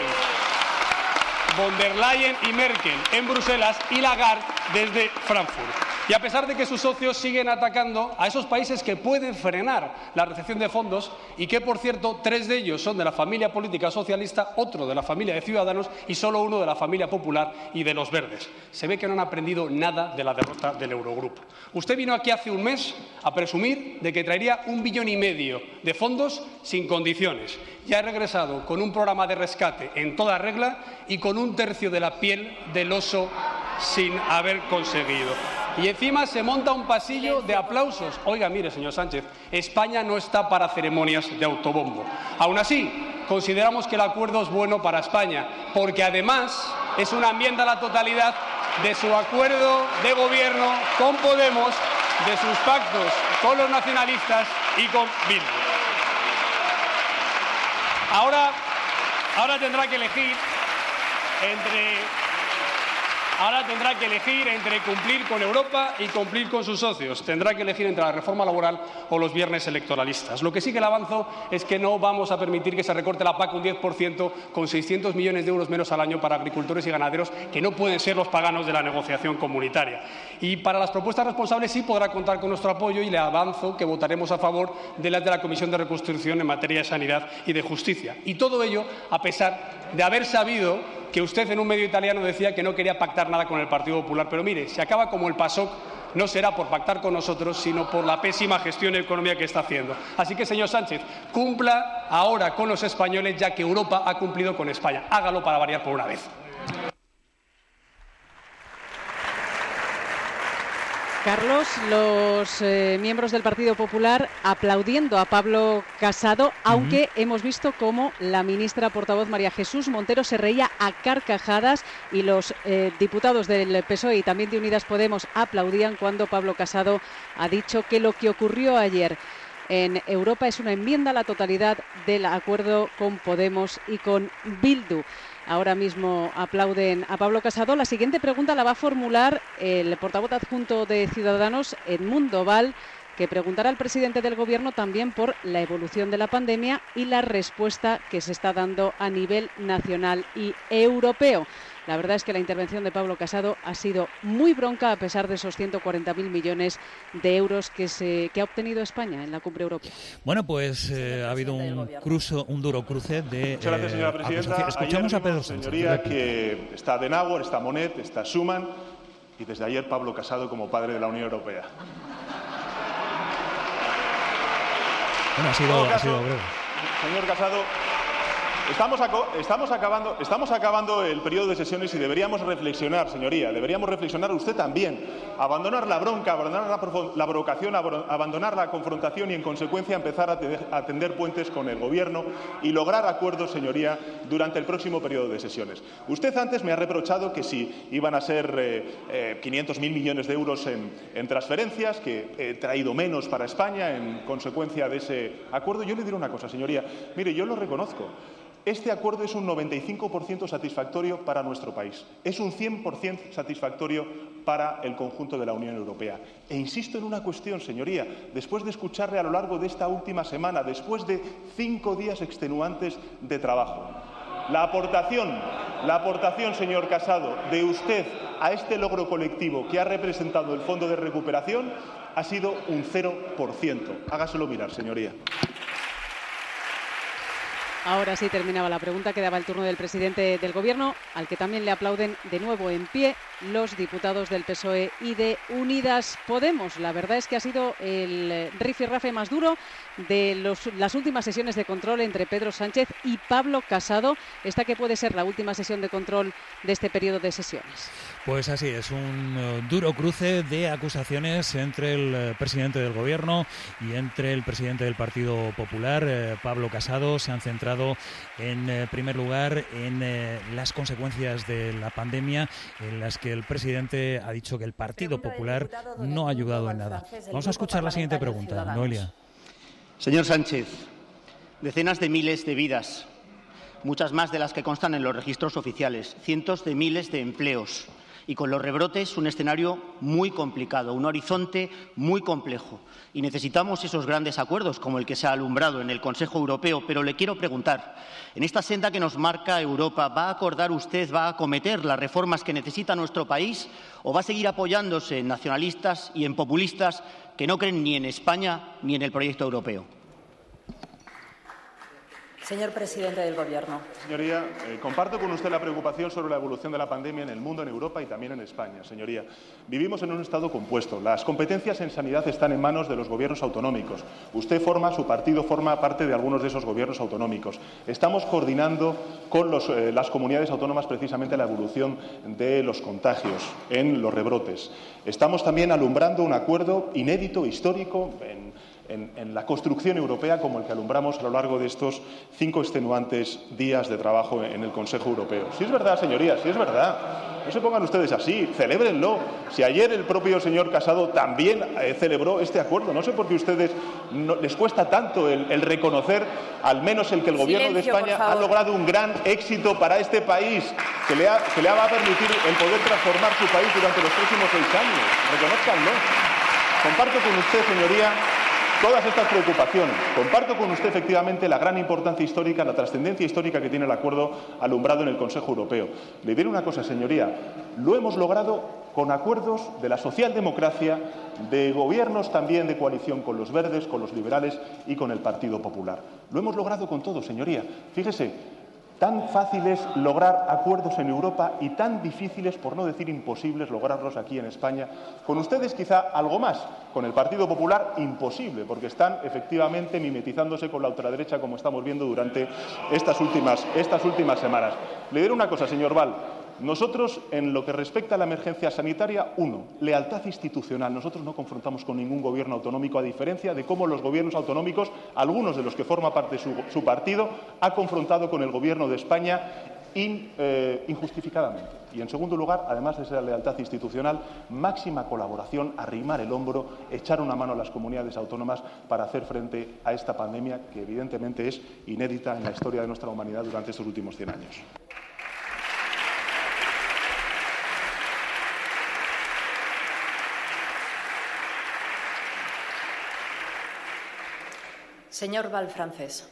von der Leyen y Merkel en Bruselas y Lagarde desde Frankfurt. Y a pesar de que sus socios siguen atacando a esos países que pueden frenar la recepción de fondos y que, por cierto, tres de ellos son de la familia política socialista, otro de la familia de Ciudadanos y solo uno de la familia Popular y de los Verdes. Se ve que no han aprendido nada de la derrota del Eurogrupo. Usted vino aquí hace un mes a presumir de que traería un billón y medio de fondos sin condiciones. Ya ha regresado con un programa de rescate en toda regla y con un tercio de la piel del oso sin haber conseguido. Y encima se monta un pasillo de aplausos. Oiga, mire, señor Sánchez, España no está para ceremonias de autobombo. Aún así, consideramos que el acuerdo es bueno para España, porque además es una enmienda a la totalidad de su acuerdo de gobierno con Podemos, de sus pactos con los nacionalistas y con Bildu. Ahora, ahora tendrá que elegir entre... Ahora tendrá que elegir entre cumplir con Europa y cumplir con sus socios. Tendrá que elegir entre la reforma laboral o los viernes electoralistas. Lo que sí que le avanzo es que no vamos a permitir que se recorte la P A C un diez por ciento con seiscientos millones de euros menos al año para agricultores y ganaderos, que no pueden ser los paganos de la negociación comunitaria. Y para las propuestas responsables sí podrá contar con nuestro apoyo, y le avanzo que votaremos a favor de las de la Comisión de Reconstrucción en materia de sanidad y de justicia. Y todo ello a pesar de haber sabido que usted en un medio italiano decía que no quería pactar nada con el Partido Popular. Pero mire, si acaba como el PASOK, no será por pactar con nosotros, sino por la pésima gestión económica que está haciendo. Así que, señor Sánchez, cumpla ahora con los españoles, ya que Europa ha cumplido con España. Hágalo para variar por una vez. Carlos, los eh, miembros del Partido Popular aplaudiendo a Pablo Casado, aunque uh-huh. hemos visto cómo la ministra portavoz María Jesús Montero se reía a carcajadas, y los eh, diputados del P S O E y también de Unidas Podemos aplaudían cuando Pablo Casado ha dicho que lo que ocurrió ayer en Europa es una enmienda a la totalidad del acuerdo con Podemos y con Bildu. Ahora mismo aplauden a Pablo Casado. La siguiente pregunta la va a formular el portavoz adjunto de Ciudadanos, Edmundo Val, que preguntará al presidente del Gobierno también por la evolución de la pandemia y la respuesta que se está dando a nivel nacional y europeo. La verdad es que la intervención de Pablo Casado ha sido muy bronca, a pesar de esos ciento cuarenta mil millones de euros que, se, que ha obtenido España en la cumbre europea. Bueno, pues eh, ha habido un, cruzo, un duro cruce de... Muchas gracias, señora eh, presidenta. Escuchamos ayer a Pedro Sánchez. Señoría, que está Adenauer, está Monet, está Schuman, y desde ayer Pablo Casado como padre de la Unión Europea. Bueno, ha sido, ha sido breve. Señor Casado, Estamos, estamos, acabando, estamos acabando el periodo de sesiones y deberíamos reflexionar, señoría, deberíamos reflexionar usted también, abandonar la bronca, abandonar la, la provocación, abandonar la confrontación y, en consecuencia, empezar a, te, a tender puentes con el Gobierno y lograr acuerdos, señoría, durante el próximo periodo de sesiones. Usted antes me ha reprochado que si iban a ser eh, eh, quinientos mil millones de euros en, en transferencias, que he traído menos para España en consecuencia de ese acuerdo. Yo le diré una cosa, señoría. Mire, yo lo reconozco. Este acuerdo es un noventa y cinco por ciento satisfactorio para nuestro país. Es un cien por ciento satisfactorio para el conjunto de la Unión Europea. E insisto en una cuestión, señoría. Después de escucharle a lo largo de esta última semana, después de cinco días extenuantes de trabajo, la aportación, la aportación, señor Casado, de usted a este logro colectivo que ha representado el Fondo de Recuperación ha sido un cero por ciento. Hágaselo mirar, señoría. Ahora sí terminaba la pregunta, quedaba el turno del presidente del Gobierno, al que también le aplauden de nuevo en pie los diputados del P S O E y de Unidas Podemos. La verdad es que ha sido el rifirrafe más duro de los, las últimas sesiones de control entre Pedro Sánchez y Pablo Casado, esta que puede ser la última sesión de control de este periodo de sesiones. Pues así es, un uh, duro cruce de acusaciones entre el uh, presidente del Gobierno y entre el presidente del Partido Popular, uh, Pablo Casado. Se han centrado en uh, primer lugar en uh, las consecuencias de la pandemia, en las que el presidente ha dicho que el Partido Popular no ha ayudado en nada. Vamos a escuchar la siguiente pregunta, Noelia. Señor Sánchez, decenas de miles de vidas, muchas más de las que constan en los registros oficiales, cientos de miles de empleos y con los rebrotes un escenario muy complicado, un horizonte muy complejo. Y necesitamos esos grandes acuerdos como el que se ha alumbrado en el Consejo Europeo. Pero le quiero preguntar, en esta senda que nos marca Europa, ¿va a acordar usted, va a acometer las reformas que necesita nuestro país o va a seguir apoyándose en nacionalistas y en populistas que no creen ni en España ni en el proyecto europeo? Señor presidente del Gobierno. Señoría, eh, comparto con usted la preocupación sobre la evolución de la pandemia en el mundo, en Europa y también en España. Señoría, vivimos en un Estado compuesto. Las competencias en sanidad están en manos de los gobiernos autonómicos. Usted forma, su partido forma parte de algunos de esos gobiernos autonómicos. Estamos coordinando con los, eh, las comunidades autónomas precisamente la evolución de los contagios en los rebrotes. Estamos también alumbrando un acuerdo inédito, histórico, en en, en la construcción europea como el que alumbramos a lo largo de estos cinco extenuantes días de trabajo en el Consejo Europeo. Si es verdad, señorías, si es verdad. No se pongan ustedes así, celébrenlo. Si ayer el propio señor Casado también eh, celebró este acuerdo, no sé por qué a ustedes no, les cuesta tanto el, el reconocer, al menos el que el Gobierno Silencio, de España ha logrado un gran éxito para este país, que le, ha, que le va a permitir el poder transformar su país durante los próximos seis años. Reconózcanlo. Comparto con usted, señoría, todas estas preocupaciones. Comparto con usted, efectivamente, la gran importancia histórica, la trascendencia histórica que tiene el acuerdo alumbrado en el Consejo Europeo. Le diré una cosa, señoría. Lo hemos logrado con acuerdos de la socialdemocracia, de gobiernos también de coalición con los verdes, con los liberales y con el Partido Popular. Lo hemos logrado con todo, señoría. Fíjese. Tan fácil es lograr acuerdos en Europa y tan difíciles, por no decir imposibles, lograrlos aquí en España. Con ustedes quizá algo más, con el Partido Popular imposible, porque están efectivamente mimetizándose con la ultraderecha como estamos viendo durante estas últimas, estas últimas semanas. Le diré una cosa, señor Val. Nosotros, en lo que respecta a la emergencia sanitaria, uno, lealtad institucional. Nosotros no confrontamos con ningún gobierno autonómico, a diferencia de cómo los gobiernos autonómicos, algunos de los que forma parte de su, su partido, ha confrontado con el Gobierno de España in, eh, injustificadamente. Y, en segundo lugar, además de esa lealtad institucional, máxima colaboración, arrimar el hombro, echar una mano a las comunidades autónomas para hacer frente a esta pandemia que, evidentemente, es inédita en la historia de nuestra humanidad durante estos últimos cien años. Señor Valfrancés.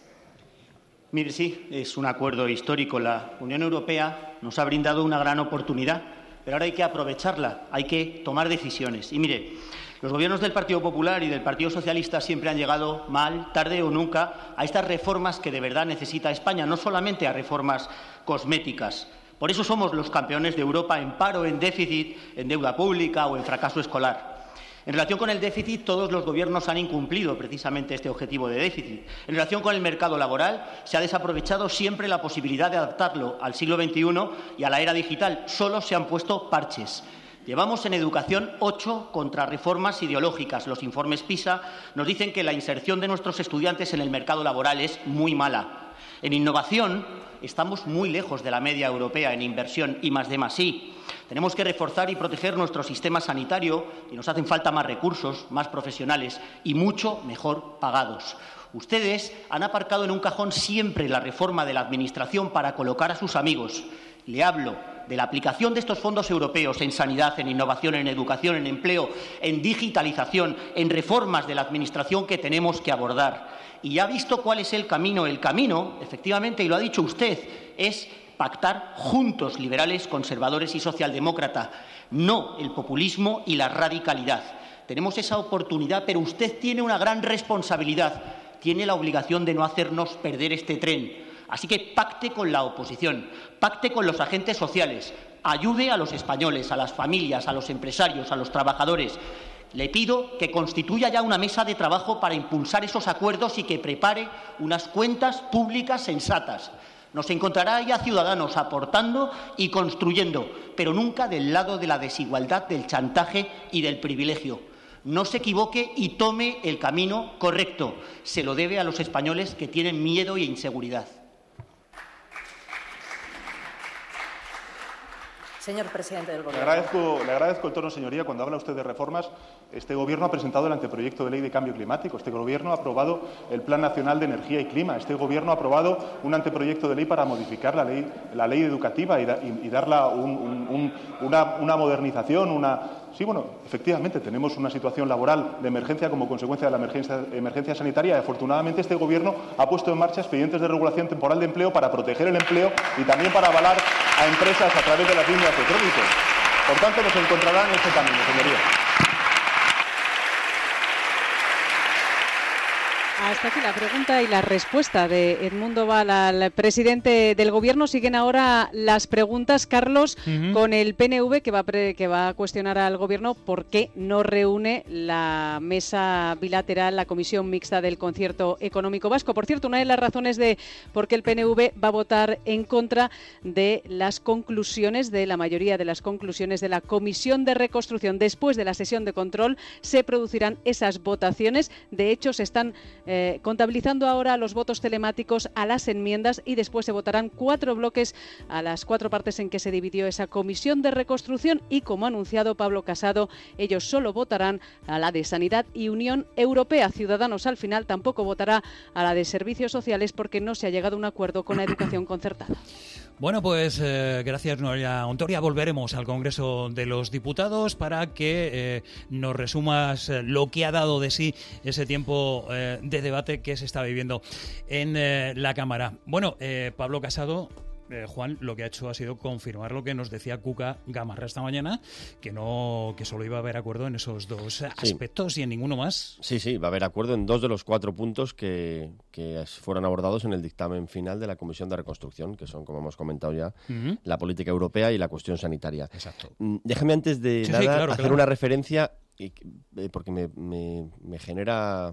Mire, sí, es un acuerdo histórico. La Unión Europea nos ha brindado una gran oportunidad, pero ahora hay que aprovecharla, hay que tomar decisiones. Y mire, los gobiernos del Partido Popular y del Partido Socialista siempre han llegado mal, tarde o nunca, a estas reformas que de verdad necesita España, no solamente a reformas cosméticas. Por eso somos los campeones de Europa en paro, en déficit, en deuda pública o en fracaso escolar. En relación con el déficit, todos los gobiernos han incumplido precisamente este objetivo de déficit. En relación con el mercado laboral, se ha desaprovechado siempre la posibilidad de adaptarlo al siglo veintiuno y a la era digital. Solo se han puesto parches. Llevamos en educación ocho contrarreformas ideológicas. Los informes PISA nos dicen que la inserción de nuestros estudiantes en el mercado laboral es muy mala. En innovación estamos muy lejos de la media europea en inversión I más D más I. Tenemos que reforzar y proteger nuestro sistema sanitario y nos hacen falta más recursos, más profesionales y mucho mejor pagados. Ustedes han aparcado en un cajón siempre la reforma de la Administración para colocar a sus amigos. Le hablo de la aplicación de estos fondos europeos en sanidad, en innovación, en educación, en empleo, en digitalización, en reformas de la Administración que tenemos que abordar. Y ya ha visto cuál es el camino. El camino, efectivamente, y lo ha dicho usted, es pactar juntos liberales, conservadores y socialdemócratas, no el populismo y la radicalidad. Tenemos esa oportunidad, pero usted tiene una gran responsabilidad. Tiene la obligación de no hacernos perder este tren. Así que pacte con la oposición, pacte con los agentes sociales, ayude a los españoles, a las familias, a los empresarios, a los trabajadores. Le pido que constituya ya una mesa de trabajo para impulsar esos acuerdos y que prepare unas cuentas públicas sensatas. Nos encontrará ya ciudadanos aportando y construyendo, pero nunca del lado de la desigualdad, del chantaje y del privilegio. No se equivoque y tome el camino correcto. Se lo debe a los españoles que tienen miedo e inseguridad. Señor presidente del Gobierno. Le agradezco, le agradezco el tono, señoría. Cuando habla usted de reformas, este Gobierno ha presentado el anteproyecto de ley de cambio climático. Este Gobierno ha aprobado el Plan Nacional de Energía y Clima. Este Gobierno ha aprobado un anteproyecto de ley para modificar la ley, la ley educativa y, da, y, y darla un, un, un, una, una modernización, una... Sí, bueno, efectivamente, tenemos una situación laboral de emergencia como consecuencia de la emergencia, emergencia sanitaria y, afortunadamente, este Gobierno ha puesto en marcha expedientes de regulación temporal de empleo para proteger el empleo y también para avalar a empresas a través de las líneas de crédito. Por tanto, nos encontrarán en este camino, señoría. Hasta aquí la pregunta y la respuesta de Edmundo Val al presidente del Gobierno. Siguen ahora las preguntas, Carlos, uh-huh. con el P N V que va, a pre- que va a cuestionar al Gobierno por qué no reúne la mesa bilateral, la Comisión Mixta del Concierto Económico Vasco. Por cierto, una de las razones de por qué el P N V va a votar en contra de las conclusiones, de la mayoría de las conclusiones de la Comisión de Reconstrucción. Después de la sesión de control se producirán esas votaciones. De hecho, se están Eh, contabilizando ahora los votos telemáticos a las enmiendas y después se votarán cuatro bloques a las cuatro partes en que se dividió esa Comisión de Reconstrucción y, como ha anunciado Pablo Casado, ellos solo votarán a la de Sanidad y Unión Europea. Ciudadanos al final tampoco votará a la de Servicios Sociales porque no se ha llegado a un acuerdo con la educación concertada. Bueno, pues eh, gracias Noelia Ontoria. Volveremos al Congreso de los Diputados para que eh, nos resumas eh, lo que ha dado de sí ese tiempo eh, de debate que se está viviendo en eh, la Cámara. Bueno, eh, Pablo Casado, eh, Juan, lo que ha hecho ha sido confirmar lo que nos decía Cuca Gamarra esta mañana, que no, que solo iba a haber acuerdo en esos dos aspectos sí. y en ninguno más. Sí, sí, va a haber acuerdo en dos de los cuatro puntos que, que fueron abordados en el dictamen final de la Comisión de Reconstrucción, que son, como hemos comentado ya, uh-huh. la política europea y la cuestión sanitaria. Exacto. Déjame antes de sí, nada sí, claro, hacer claro. una referencia, eh, porque me, me, me genera...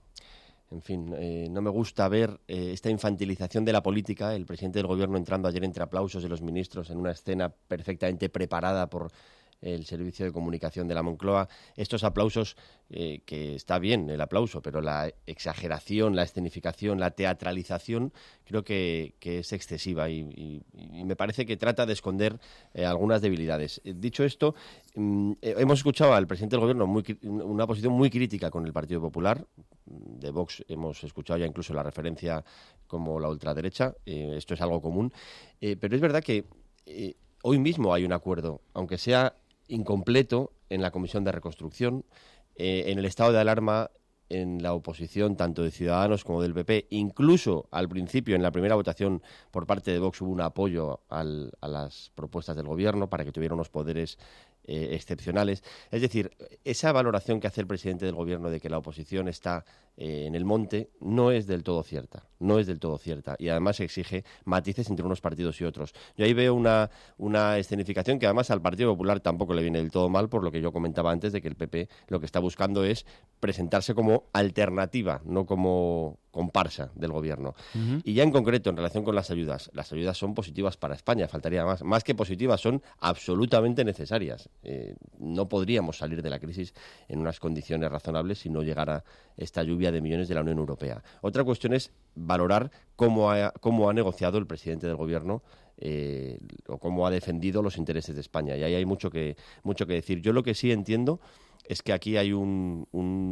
En fin, eh, no me gusta ver eh, esta infantilización de la política, el presidente del Gobierno entrando ayer entre aplausos de los ministros en una escena perfectamente preparada por el Servicio de Comunicación de la Moncloa. Estos aplausos, eh, que está bien el aplauso, pero la exageración, la escenificación, la teatralización, creo que, que es excesiva y, y, y me parece que trata de esconder eh, algunas debilidades. Eh, dicho esto, mm, eh, hemos escuchado al presidente del Gobierno muy, una posición muy crítica con el Partido Popular. De Vox hemos escuchado ya incluso la referencia como la ultraderecha. Eh, esto es algo común. Eh, pero es verdad que eh, hoy mismo hay un acuerdo, aunque sea incompleto, en la Comisión de Reconstrucción, eh, en el estado de alarma, en la oposición tanto de Ciudadanos como del P P. Incluso al principio, en la primera votación por parte de Vox, hubo un apoyo al, a las propuestas del Gobierno para que tuviera unos poderes eh, excepcionales. Es decir, esa valoración que hace el presidente del Gobierno de que la oposición está eh, en el monte no es del todo cierta, no es del todo cierta y además exige matices entre unos partidos y otros. Yo ahí veo una, una escenificación que además al Partido Popular tampoco le viene del todo mal, por lo que yo comentaba antes de que el P P lo que está buscando es presentarse como alternativa, no como comparsa del Gobierno. Uh-huh. Y ya en concreto, en relación con las ayudas, las ayudas son positivas para España, faltaría más. Más que positivas, son absolutamente necesarias. Eh, no podríamos salir de la crisis en unas condiciones razonables si no llegara esta lluvia de millones de la Unión Europea. Otra cuestión es valorar cómo ha, cómo ha negociado el presidente del Gobierno eh, o cómo ha defendido los intereses de España. Y ahí hay mucho que, mucho que decir. Yo lo que sí entiendo es que aquí hay un...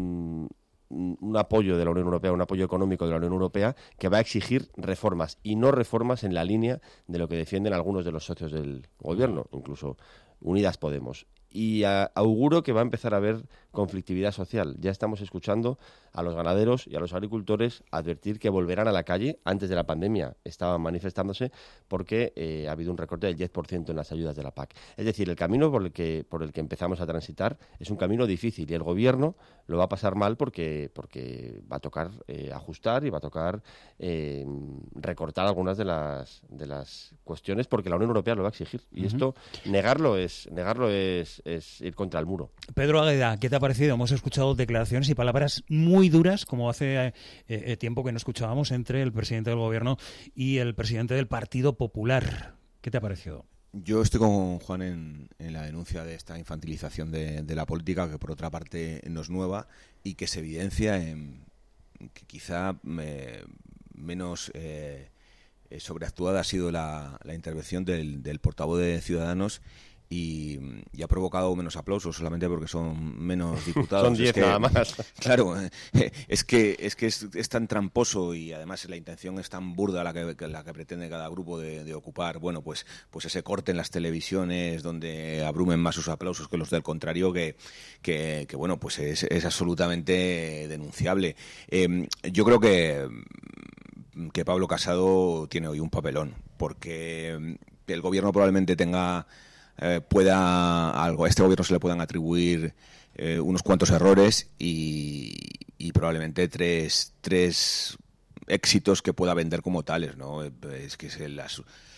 un un apoyo de la Unión Europea, un apoyo económico de la Unión Europea que va a exigir reformas y no reformas en la línea de lo que defienden algunos de los socios del Gobierno, incluso Unidas Podemos. Y a, auguro que va a empezar a haber conflictividad social. Ya estamos escuchando a los ganaderos y a los agricultores advertir que volverán a la calle. Antes de la pandemia estaban manifestándose porque eh, ha habido un recorte del diez por ciento en las ayudas de la P A C. Es decir, el camino por el que, por el que empezamos a transitar es un camino difícil y el Gobierno lo va a pasar mal porque, porque va a tocar eh, ajustar y va a tocar eh, recortar algunas de las, de las cuestiones porque la Unión Europea lo va a exigir. Y uh-huh. esto, negarlo es, negarlo es, es ir contra el muro. Pedro Águeda, ¿qué te ha parecido? Hemos escuchado declaraciones y palabras muy duras, como hace eh, eh, tiempo que no escuchábamos, entre el presidente del Gobierno y el presidente del Partido Popular. ¿Qué te ha parecido? Yo estoy con Juan en, en la denuncia de esta infantilización de, de la política, que por otra parte no es nueva y que se evidencia en que quizá eh, menos eh, sobreactuada ha sido la, la intervención del, del portavoz de Ciudadanos. Y, y ha provocado menos aplausos solamente porque son menos diputados. Son diez nada más. Claro, es que es que es, es tan tramposo y además la intención es tan burda la que, la que pretende cada grupo de, de ocupar. Bueno, pues pues ese corte en las televisiones donde abrumen más sus aplausos que los del contrario, que, que, que bueno, pues es, es absolutamente denunciable. Eh, yo creo que, que Pablo Casado tiene hoy un papelón, porque el Gobierno probablemente tenga... Eh, pueda algo a este gobierno se le puedan atribuir eh, unos cuantos errores y, y y probablemente tres, tres éxitos que pueda vender como tales, ¿no? Es que es la,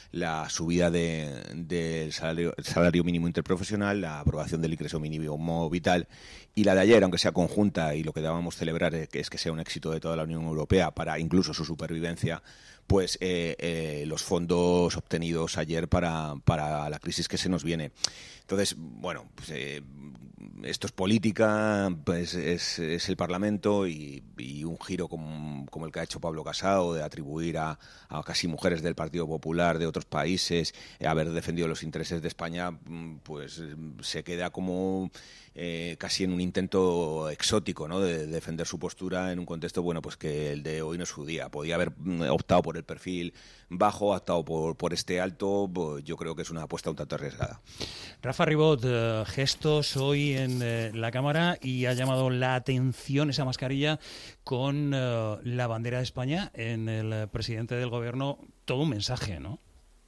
la subida de, del salario, salario mínimo interprofesional, la aprobación del ingreso mínimo vital y la de ayer, aunque sea conjunta, y lo que debamos celebrar es que, es que sea un éxito de toda la Unión Europea para incluso su supervivencia, pues eh, eh, los fondos obtenidos ayer para, para la crisis que se nos viene. Entonces, bueno, pues, eh, esto es política, pues es, es el Parlamento y, y un giro como, como el que ha hecho Pablo Casado de atribuir a, a casi mujeres del Partido Popular de otros países eh, haber defendido los intereses de España, pues se queda como eh, casi en un intento exótico, ¿no?, de, de defender su postura en un contexto, bueno, pues que el de hoy no es su día. Podía haber optado por el perfil bajo, ha optado por, por este alto. Pues yo creo que es una apuesta un tanto arriesgada. Rafa Ribot, eh, gestos hoy en eh, la Cámara y ha llamado la atención esa mascarilla con eh, la bandera de España en el eh, presidente del Gobierno. Todo un mensaje, ¿no?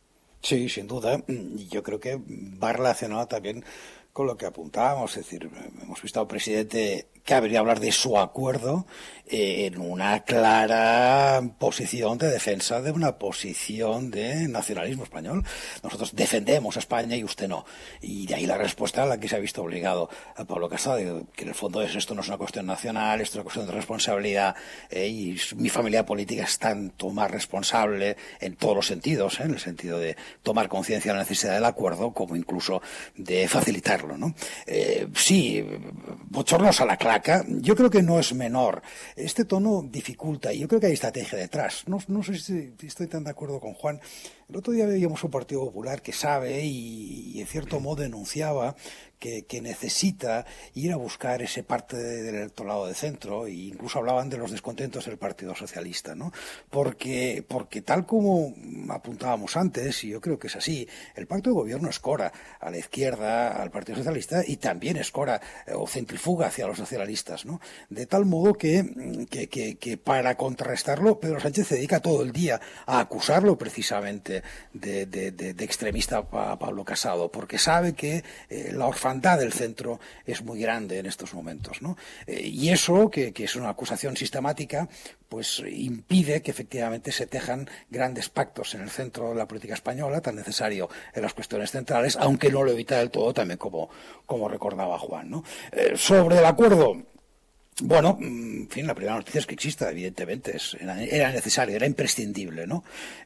Sí, sin duda. Yo creo que va relacionado también con lo que apuntábamos, es decir, hemos visto al presidente que ha venido a hablar de su acuerdo eh, en una clara posición de defensa de una posición de nacionalismo español. Nosotros defendemos a España y usted no. Y de ahí la respuesta a la que se ha visto obligado a Pablo Casado, que en el fondo es esto no es una cuestión nacional, esto es una cuestión de responsabilidad eh, y mi familia política es tanto más responsable en todos los sentidos, eh, en el sentido de tomar conciencia de la necesidad del acuerdo como incluso de facilitarlo, ¿no? Eh, sí, bochornos a la clase. Yo creo que no es menor. Este tono dificulta y yo creo que hay estrategia detrás. No, no sé si estoy tan de acuerdo con Juan. El otro día veíamos un Partido Popular que sabe y, y en cierto modo denunciaba que, que necesita ir a buscar ese parte del electorado de centro e incluso hablaban de los descontentos del Partido Socialista, ¿no? Porque, porque tal como apuntábamos antes, y yo creo que es así, el pacto de gobierno escora a la izquierda, al Partido Socialista y también escora eh, o centrifuga hacia los socialistas, ¿no? De tal modo que, que, que, que para contrarrestarlo Pedro Sánchez se dedica todo el día a acusarlo precisamente de, de, de, de extremista a Pablo Casado, porque sabe que eh, la orfandad del centro es muy grande en estos momentos, ¿no? Eh, y eso, que, que es una acusación sistemática, pues impide que efectivamente se tejan grandes pactos en el centro de la política española, tan necesario en las cuestiones centrales, aunque no lo evita del todo, también como, como recordaba Juan, ¿no? Eh, sobre el acuerdo, bueno, en fin, la primera noticia es que exista, evidentemente, es, era, era necesario, era imprescindible, ¿no?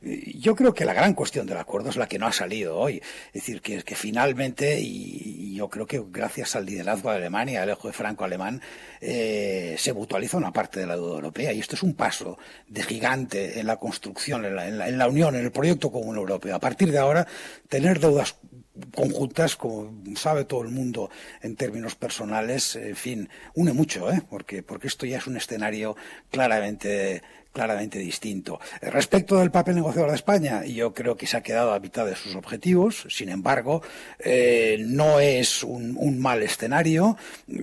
Yo creo que la gran cuestión del acuerdo es la que no ha salido hoy, es decir, que, que finalmente, y, y yo creo que gracias al liderazgo de Alemania, al eje franco-alemán, eh, se mutualiza una parte de la deuda europea, y esto es un paso de gigante en la construcción, en la, en la, en la unión, en el proyecto común europeo. A partir de ahora, tener deudas conjuntas, como sabe todo el mundo en términos personales, en fin, une mucho, ¿eh? porque porque esto ya es un escenario claramente claramente distinto. Respecto del papel negociador de España, yo creo que se ha quedado a mitad de sus objetivos. Sin embargo, eh, no es un, un mal escenario,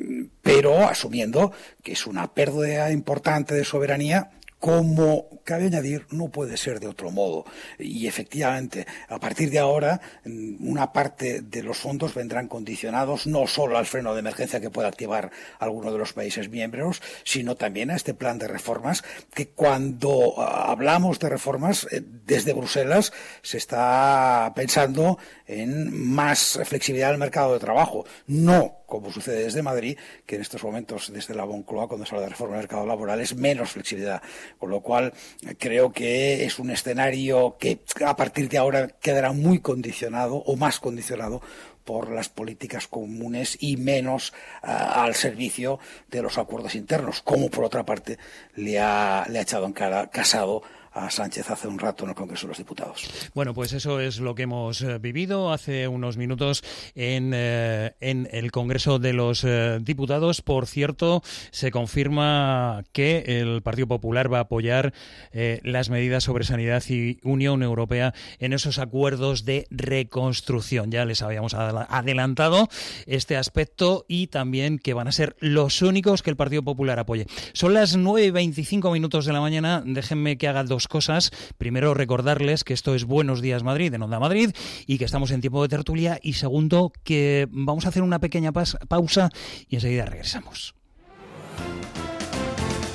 pero asumiendo que es una pérdida importante de soberanía. Como cabe añadir, no puede ser de otro modo. Y efectivamente, a partir de ahora, una parte de los fondos vendrán condicionados no solo al freno de emergencia que pueda activar alguno de los países miembros, sino también a este plan de reformas que cuando hablamos de reformas desde Bruselas se está pensando en más flexibilidad del mercado de trabajo. No como sucede desde Madrid, que en estos momentos desde la Moncloa, cuando se habla de reforma del mercado laboral, es menos flexibilidad. Con lo cual, creo que es un escenario que a partir de ahora quedará muy condicionado o más condicionado por las políticas comunes y menos uh, al servicio de los acuerdos internos, como por otra parte le ha, le ha echado en cara Casado a Sánchez hace un rato en el Congreso de los Diputados. Bueno, pues eso es lo que hemos eh, vivido hace unos minutos en, eh, en el Congreso de los eh, Diputados. Por cierto, se confirma que el Partido Popular va a apoyar eh, las medidas sobre sanidad y Unión Europea en esos acuerdos de reconstrucción. Ya les habíamos adelantado este aspecto y también que van a ser los únicos que el Partido Popular apoye. Son las nueve y veinticinco minutos de la mañana. Déjenme que haga dos cosas. Primero, recordarles que esto es Buenos Días Madrid, en Onda Madrid, y que estamos en tiempo de tertulia. Y segundo, que vamos a hacer una pequeña pausa y enseguida regresamos.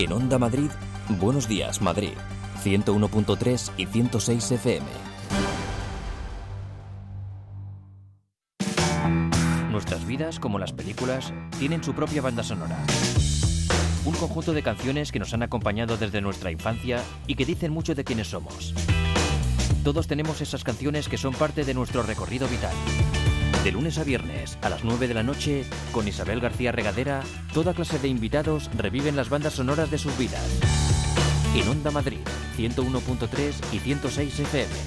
En Onda Madrid, Buenos Días Madrid, ciento uno punto tres y ciento seis F M. Nuestras vidas, como las películas, tienen su propia banda sonora. Un conjunto de canciones que nos han acompañado desde nuestra infancia y que dicen mucho de quiénes somos. Todos tenemos esas canciones que son parte de nuestro recorrido vital. De lunes a viernes, a las nueve de la noche, con Isabel García Regadera, toda clase de invitados reviven las bandas sonoras de sus vidas. En Onda Madrid, ciento uno punto tres y ciento seis F M.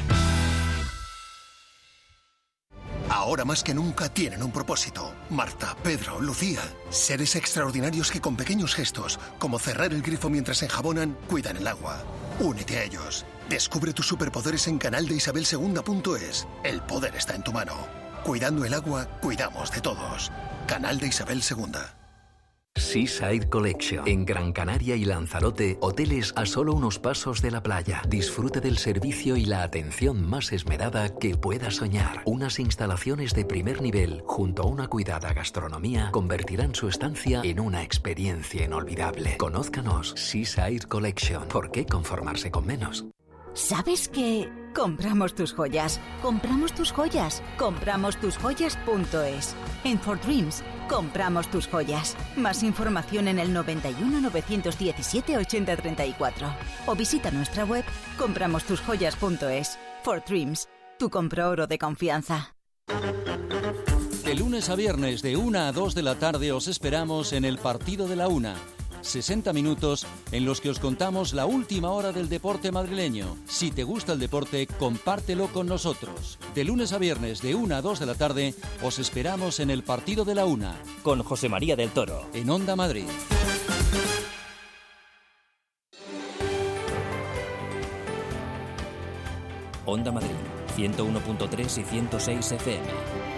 Ahora más que nunca tienen un propósito. Marta, Pedro, Lucía. Seres extraordinarios que con pequeños gestos, como cerrar el grifo mientras enjabonan, cuidan el agua. Únete a ellos. Descubre tus superpoderes en canal de isabel segunda punto es. El poder está en tu mano. Cuidando el agua, cuidamos de todos. Canal de Isabel segunda. Seaside Collection. En Gran Canaria y Lanzarote, hoteles a solo unos pasos de la playa. Disfrute del servicio y la atención más esmerada que pueda soñar. Unas instalaciones de primer nivel, junto a una cuidada gastronomía, convertirán su estancia en una experiencia inolvidable. Conózcanos. Seaside Collection. ¿Por qué conformarse con menos? ¿Sabes qué? Compramos tus joyas, compramos tus joyas, compramos tus joyas punto es. En For Dreams, compramos tus joyas. Más información en el noventa y uno, novecientos diecisiete, ochenta treinta y cuatro. O visita nuestra web compramos tus joyas punto es. For Dreams, tu compro oro de confianza. De lunes a viernes de una a dos de la tarde os esperamos en el Partido de la Una. sesenta minutos en los que os contamos la última hora del deporte madrileño. Si te gusta el deporte, compártelo con nosotros. De lunes a viernes, de una a dos de la tarde, os esperamos en el Partido de la Una. Con José María del Toro. En Onda Madrid. Onda Madrid, ciento uno punto tres y ciento seis F M.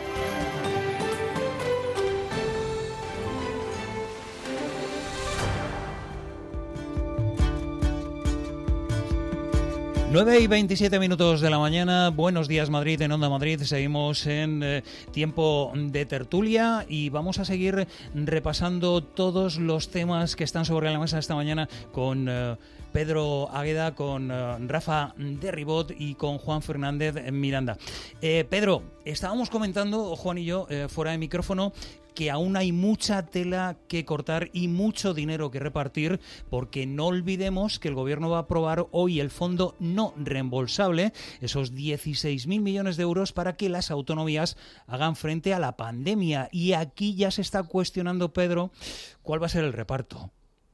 nueve y veintisiete minutos de la mañana, buenos días Madrid, en Onda Madrid, seguimos en eh, tiempo de tertulia y vamos a seguir repasando todos los temas que están sobre la mesa esta mañana con eh, Pedro Águeda, con eh, Rafa Derribot y con Juan Fernández Miranda. Eh, Pedro, estábamos comentando, Juan y yo, eh, fuera de micrófono, que aún hay mucha tela que cortar y mucho dinero que repartir, porque no olvidemos que el Gobierno va a aprobar hoy el fondo no reembolsable, esos dieciséis mil millones de euros para que las autonomías hagan frente a la pandemia. Y aquí ya se está cuestionando, Pedro, cuál va a ser el reparto.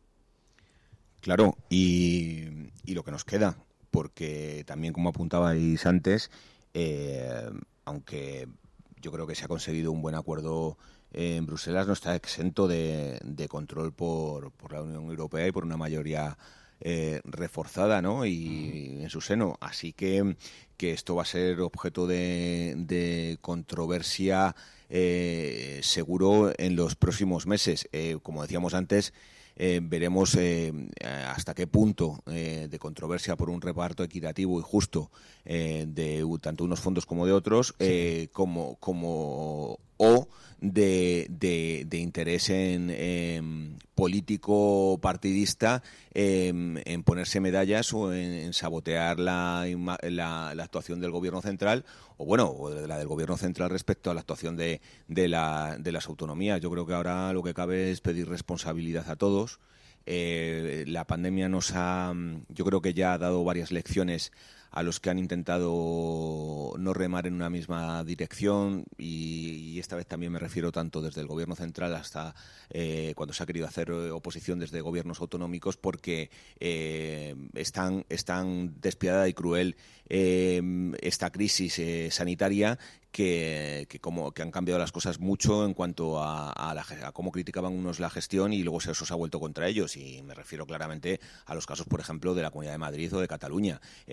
Claro, y, y lo que nos queda, porque también, como apuntabais antes, eh, aunque yo creo que se ha conseguido un buen acuerdo en Bruselas, no está exento de, de control por, por la Unión Europea y por una mayoría eh, reforzada, ¿no? Y en su seno. Así que, que esto va a ser objeto de, de controversia eh, seguro en los próximos meses. Eh, como decíamos antes, Eh, veremos eh, hasta qué punto eh, de controversia por un reparto equitativo y justo eh, de tanto unos fondos como de otros, eh, como, como o de, de, de interés en, en político partidista eh, en ponerse medallas o en, en sabotear la, la, la actuación del Gobierno central o bueno o de la del Gobierno central respecto a la actuación de, de, la, de las autonomías. Yo creo que ahora lo que cabe es pedir responsabilidad a todos. Eh, la pandemia nos ha, yo creo que ya ha dado varias lecciones a los que han intentado no remar en una misma dirección y, y esta vez también me refiero tanto desde el Gobierno central hasta eh, cuando se ha querido hacer oposición desde gobiernos autonómicos, porque eh, es tan, es tan despiadada y cruel eh, esta crisis eh, sanitaria que, que como que han cambiado las cosas mucho en cuanto a, a, la, a cómo criticaban unos la gestión y luego eso se ha vuelto contra ellos, y me refiero claramente a los casos, por ejemplo, de la Comunidad de Madrid o de Cataluña, eh,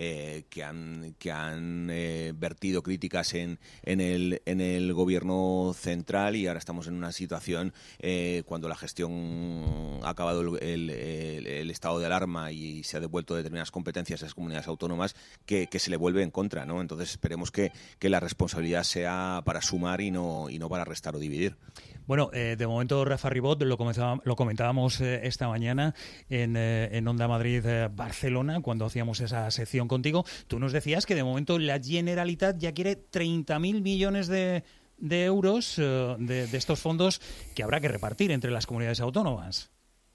que han que han eh, vertido críticas en en el en el gobierno central, y ahora estamos en una situación eh, cuando la gestión ha acabado el, el, el, el estado de alarma y se ha devuelto determinadas competencias a las comunidades autónomas, que, que se le vuelve en contra, ¿no? Entonces esperemos que, que la responsabilidad sea para sumar y no y no para restar o dividir. Bueno, eh, de momento, Rafa Ribot, lo, lo comentábamos eh, esta mañana en, eh, en Onda Madrid eh, Barcelona, cuando hacíamos esa sección contigo. Tú nos decías que de momento la Generalitat ya quiere treinta mil millones de, de euros eh, de, de estos fondos que habrá que repartir entre las comunidades autónomas.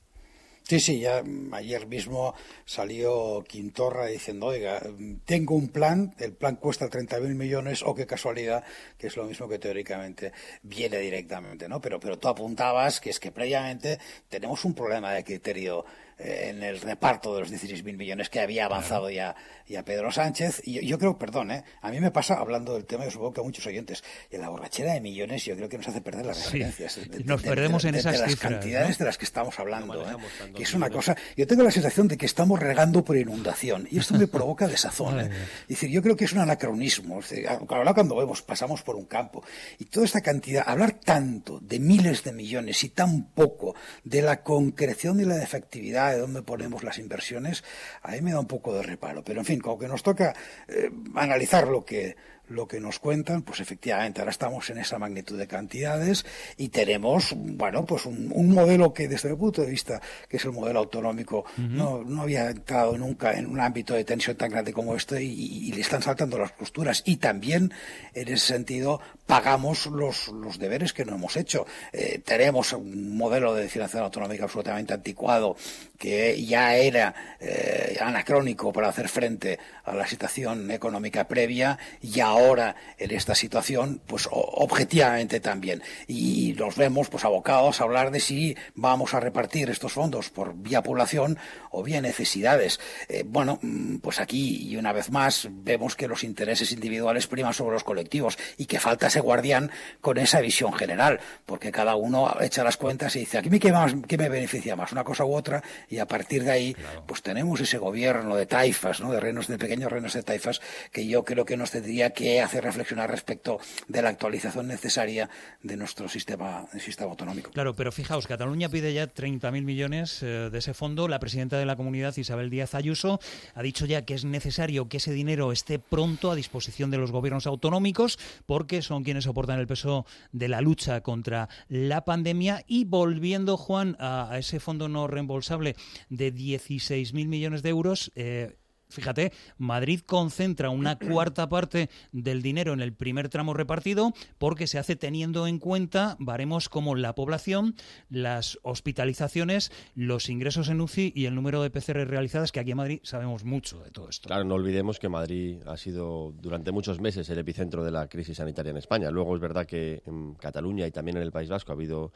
Sí, sí, ya ayer mismo salió Quintorra diciendo, oiga, tengo un plan, el plan cuesta treinta mil millones, o qué casualidad, que es lo mismo que teóricamente viene directamente, ¿no? Pero, pero tú apuntabas que es que previamente tenemos un problema de criterio eh, en el reparto de los dieciséis mil millones que había avanzado ya, ya Pedro Sánchez. Y yo, yo creo, perdón, ¿eh? A mí me pasa, hablando del tema, yo supongo que a muchos oyentes, en la borrachera de millones yo creo que nos hace perder las referencias. Sí, de, de, nos de, perdemos de, en de, esas de las cifras, cantidades, ¿no?, de las que estamos hablando, ¿eh? Que es una cosa, yo tengo la sensación de que estamos regando por inundación, y esto me provoca desazón, ¿eh? Es decir, yo creo que es un anacronismo. Es decir, ahora cuando vemos, pasamos por un campo y toda esta cantidad, hablar tanto de miles de millones y tan poco de la concreción y la efectividad de dónde ponemos las inversiones, a mí me da un poco de reparo. Pero en fin, como que nos toca eh, analizar lo que lo que nos cuentan, pues efectivamente ahora estamos en esa magnitud de cantidades y tenemos, bueno, pues un, un modelo que desde mi punto de vista, que es el modelo autonómico, uh-huh. no, no había entrado nunca en un ámbito de tensión tan grande como este, y, y le están saltando las costuras, y también en ese sentido pagamos los, los deberes que no hemos hecho. Eh, tenemos un modelo de financiación autonómica absolutamente anticuado, que ya era eh, anacrónico para hacer frente a la situación económica previa, y ahora en esta situación pues objetivamente también, y nos vemos pues abocados a hablar de si vamos a repartir estos fondos por vía población o vía necesidades. Eh, bueno, pues aquí y una vez más vemos que los intereses individuales priman sobre los colectivos, y que falta ese guardián con esa visión general, porque cada uno echa las cuentas y dice, aquí qué, más, qué me beneficia más, una cosa u otra, y a partir de ahí claro. pues tenemos ese gobierno de taifas, ¿no?, de reinos, de pequeños reinos de taifas, que yo creo que nos tendría que hacer reflexionar respecto de la actualización necesaria de nuestro sistema, sistema autonómico. Claro, pero fijaos, Cataluña pide ya treinta mil millones eh, de ese fondo. La presidenta de la comunidad, Isabel Díaz Ayuso, ha dicho ya que es necesario que ese dinero esté pronto a disposición de los gobiernos autonómicos, porque son quienes soportan el peso de la lucha contra la pandemia. Y volviendo, Juan, a, a ese fondo no reembolsable de dieciséis mil millones de euros, eh, fíjate, Madrid concentra una cuarta parte del dinero en el primer tramo repartido, porque se hace teniendo en cuenta baremos como la población, las hospitalizaciones, los ingresos en U C I y el número de P C R realizadas, que aquí en Madrid sabemos mucho de todo esto. Claro, no olvidemos que Madrid ha sido durante muchos meses el epicentro de la crisis sanitaria en España. Luego es verdad que en Cataluña y también en el País Vasco ha habido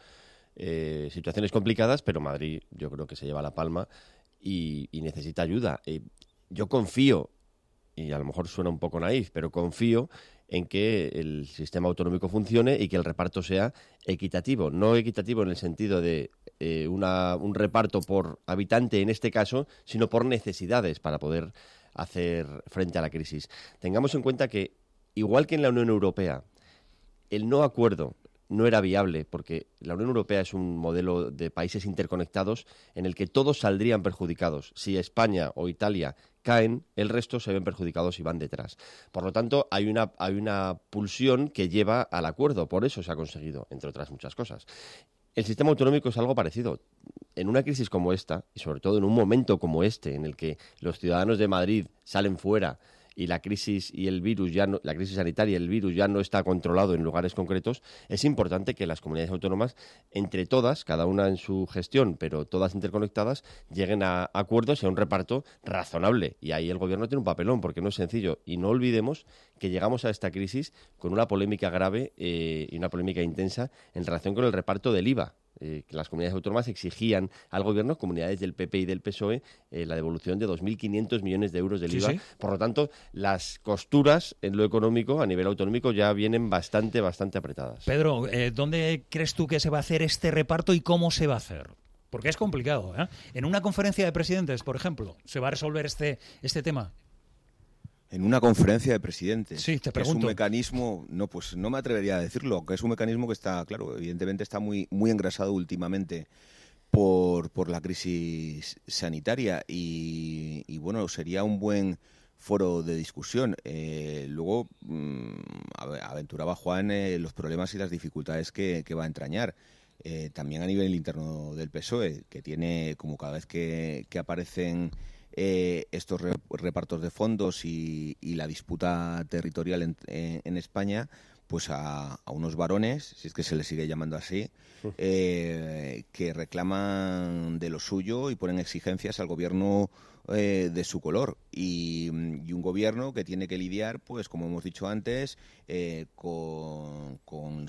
eh, situaciones complicadas, pero Madrid yo creo que se lleva la palma y, y necesita ayuda. Eh, Yo confío, y a lo mejor suena un poco naif, pero confío en que el sistema autonómico funcione y que el reparto sea equitativo. No equitativo en el sentido de eh, una, un reparto por habitante en este caso, sino por necesidades para poder hacer frente a la crisis. Tengamos en cuenta que, igual que en la Unión Europea, el no acuerdo no era viable, porque la Unión Europea es un modelo de países interconectados en el que todos saldrían perjudicados. Si España o Italia caen, el resto se ven perjudicados y van detrás. Por lo tanto, hay una, hay una pulsión que lleva al acuerdo. Por eso se ha conseguido, entre otras muchas cosas. El sistema autonómico es algo parecido. En una crisis como esta, y sobre todo en un momento como este, en el que los ciudadanos de Madrid salen fuera y la crisis y el virus ya no, la crisis sanitaria y el virus ya no está controlado en lugares concretos, es importante que las comunidades autónomas, entre todas, cada una en su gestión, pero todas interconectadas, lleguen a acuerdos y a un reparto razonable. Y ahí el gobierno tiene un papelón, porque no es sencillo. Y no olvidemos que llegamos a esta crisis con una polémica grave eh, y una polémica intensa en relación con el reparto del I V A. Eh, que las comunidades autónomas exigían al gobierno, comunidades del P P y del P S O E, eh, la devolución de dos mil quinientos millones de euros del sí, I V A. Sí. Por lo tanto, las costuras en lo económico, a nivel autonómico, ya vienen bastante, bastante apretadas. Pedro, eh, ¿dónde crees tú que se va a hacer este reparto y cómo se va a hacer? Porque es complicado, ¿eh? En una conferencia de presidentes, por ejemplo, ¿se va a resolver este, este tema? En una conferencia de presidentes. Sí, te que pregunto. Es un mecanismo, no, pues no me atrevería a decirlo, que es un mecanismo que está, claro, evidentemente está muy, muy engrasado últimamente por, por la crisis sanitaria y, y bueno, sería un buen foro de discusión. Eh, luego, mmm, aventuraba Juan eh, los problemas y las dificultades que, que va a entrañar. Eh, también a nivel interno del P S O E, que tiene, como cada vez que, que aparecen eh, estos re, repartos de fondos y, y la disputa territorial en, en, en España, pues a, a unos varones, si es que se les sigue llamando así, eh, que reclaman de lo suyo y ponen exigencias al gobierno eh, de su color. Y, y un gobierno que tiene que lidiar, pues como hemos dicho antes, eh, con, con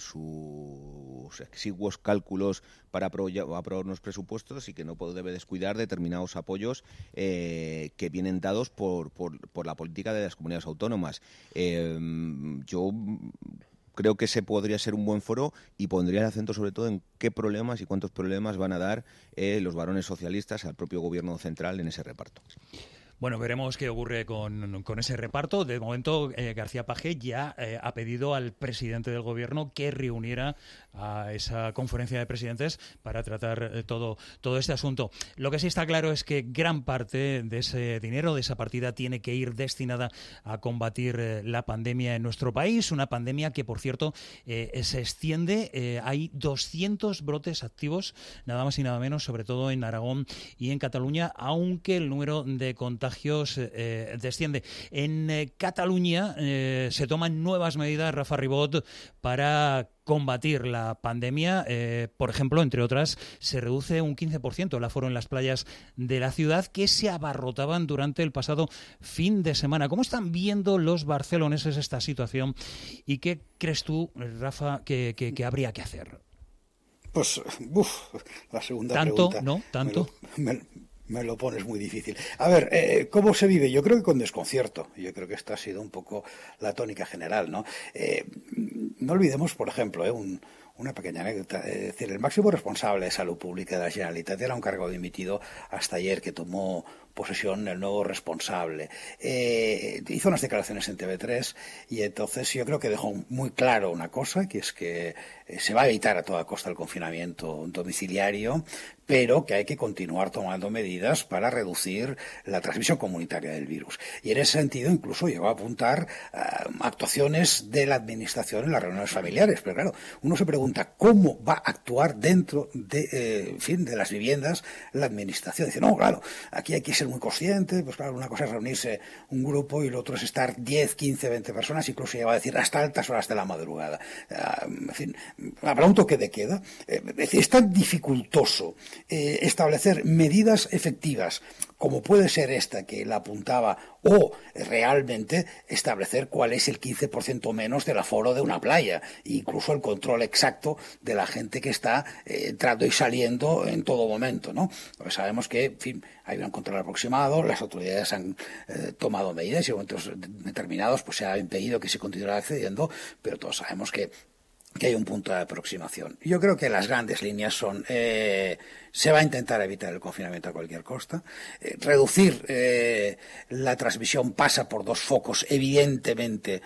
sus exiguos cálculos para aprobar unos presupuestos y que no debe descuidar determinados apoyos eh, que vienen dados por, por, por la política de las comunidades autónomas. Eh, yo creo que ese podría ser un buen foro y pondría el acento sobre todo en qué problemas y cuántos problemas van a dar eh, los varones socialistas al propio gobierno central en ese reparto. Bueno, veremos qué ocurre con, con ese reparto. De momento, eh, García Page ya eh, ha pedido al presidente del gobierno que reuniera a esa conferencia de presidentes para tratar eh, todo, todo este asunto. Lo que sí está claro es que gran parte de ese dinero, de esa partida, tiene que ir destinada a combatir eh, la pandemia en nuestro país. Una pandemia que, por cierto, eh, se extiende. Eh, hay doscientos brotes activos, nada más y nada menos, sobre todo en Aragón y en Cataluña, aunque el número de contagios Eh, desciende. En eh, Cataluña eh, se toman nuevas medidas, Rafa Ribot, para combatir la pandemia. Eh, por ejemplo, entre otras, se reduce un quince por ciento el aforo en las playas de la ciudad que se abarrotaban durante el pasado fin de semana. ¿Cómo están viendo los barceloneses esta situación y qué crees tú, Rafa, que, que, que habría que hacer? Pues, uff, la segunda ¿Tanto, pregunta. no? ¿Tanto? Me lo, me, Me lo pones muy difícil. A ver, eh, ¿cómo se vive? Yo creo que con desconcierto. Yo creo que esta ha sido un poco la tónica general, ¿no? Eh, no olvidemos, por ejemplo, eh, un, una pequeña anécdota. Es decir, el máximo responsable de Salud Pública de la Generalitat era un cargo dimitido hasta ayer que tomó posesión el nuevo responsable. Eh, hizo unas declaraciones en T V tres y entonces yo creo que dejó muy claro una cosa, que es que eh, se va a evitar a toda costa el confinamiento domiciliario, pero que hay que continuar tomando medidas para reducir la transmisión comunitaria del virus. Y en ese sentido incluso llegó a apuntar uh, actuaciones de la administración en las reuniones familiares. Pero claro, uno se pregunta cómo va a actuar dentro de, eh, en fin, de las viviendas la administración. Dice, no, claro, aquí hay que ser muy consciente, pues claro, una cosa es reunirse un grupo y lo otro es estar diez, quince, veinte personas, incluso llegaba a decir hasta altas horas de la madrugada. Uh, en fin, habrá un toque de queda. Eh, es tan dificultoso Eh, establecer medidas efectivas como puede ser esta que la apuntaba, o realmente establecer cuál es el quince por ciento menos del aforo de una playa, incluso el control exacto de la gente que está eh, entrando y saliendo en todo momento, ¿no? Pues sabemos que, en fin, hay un control aproximado, las autoridades han eh, tomado medidas y en momentos determinados pues se ha impedido que se continuara accediendo, pero todos sabemos que que hay un punto de aproximación. Yo creo que las grandes líneas son, eh, se va a intentar evitar el confinamiento a cualquier costa, eh, reducir eh, la transmisión pasa por dos focos, evidentemente,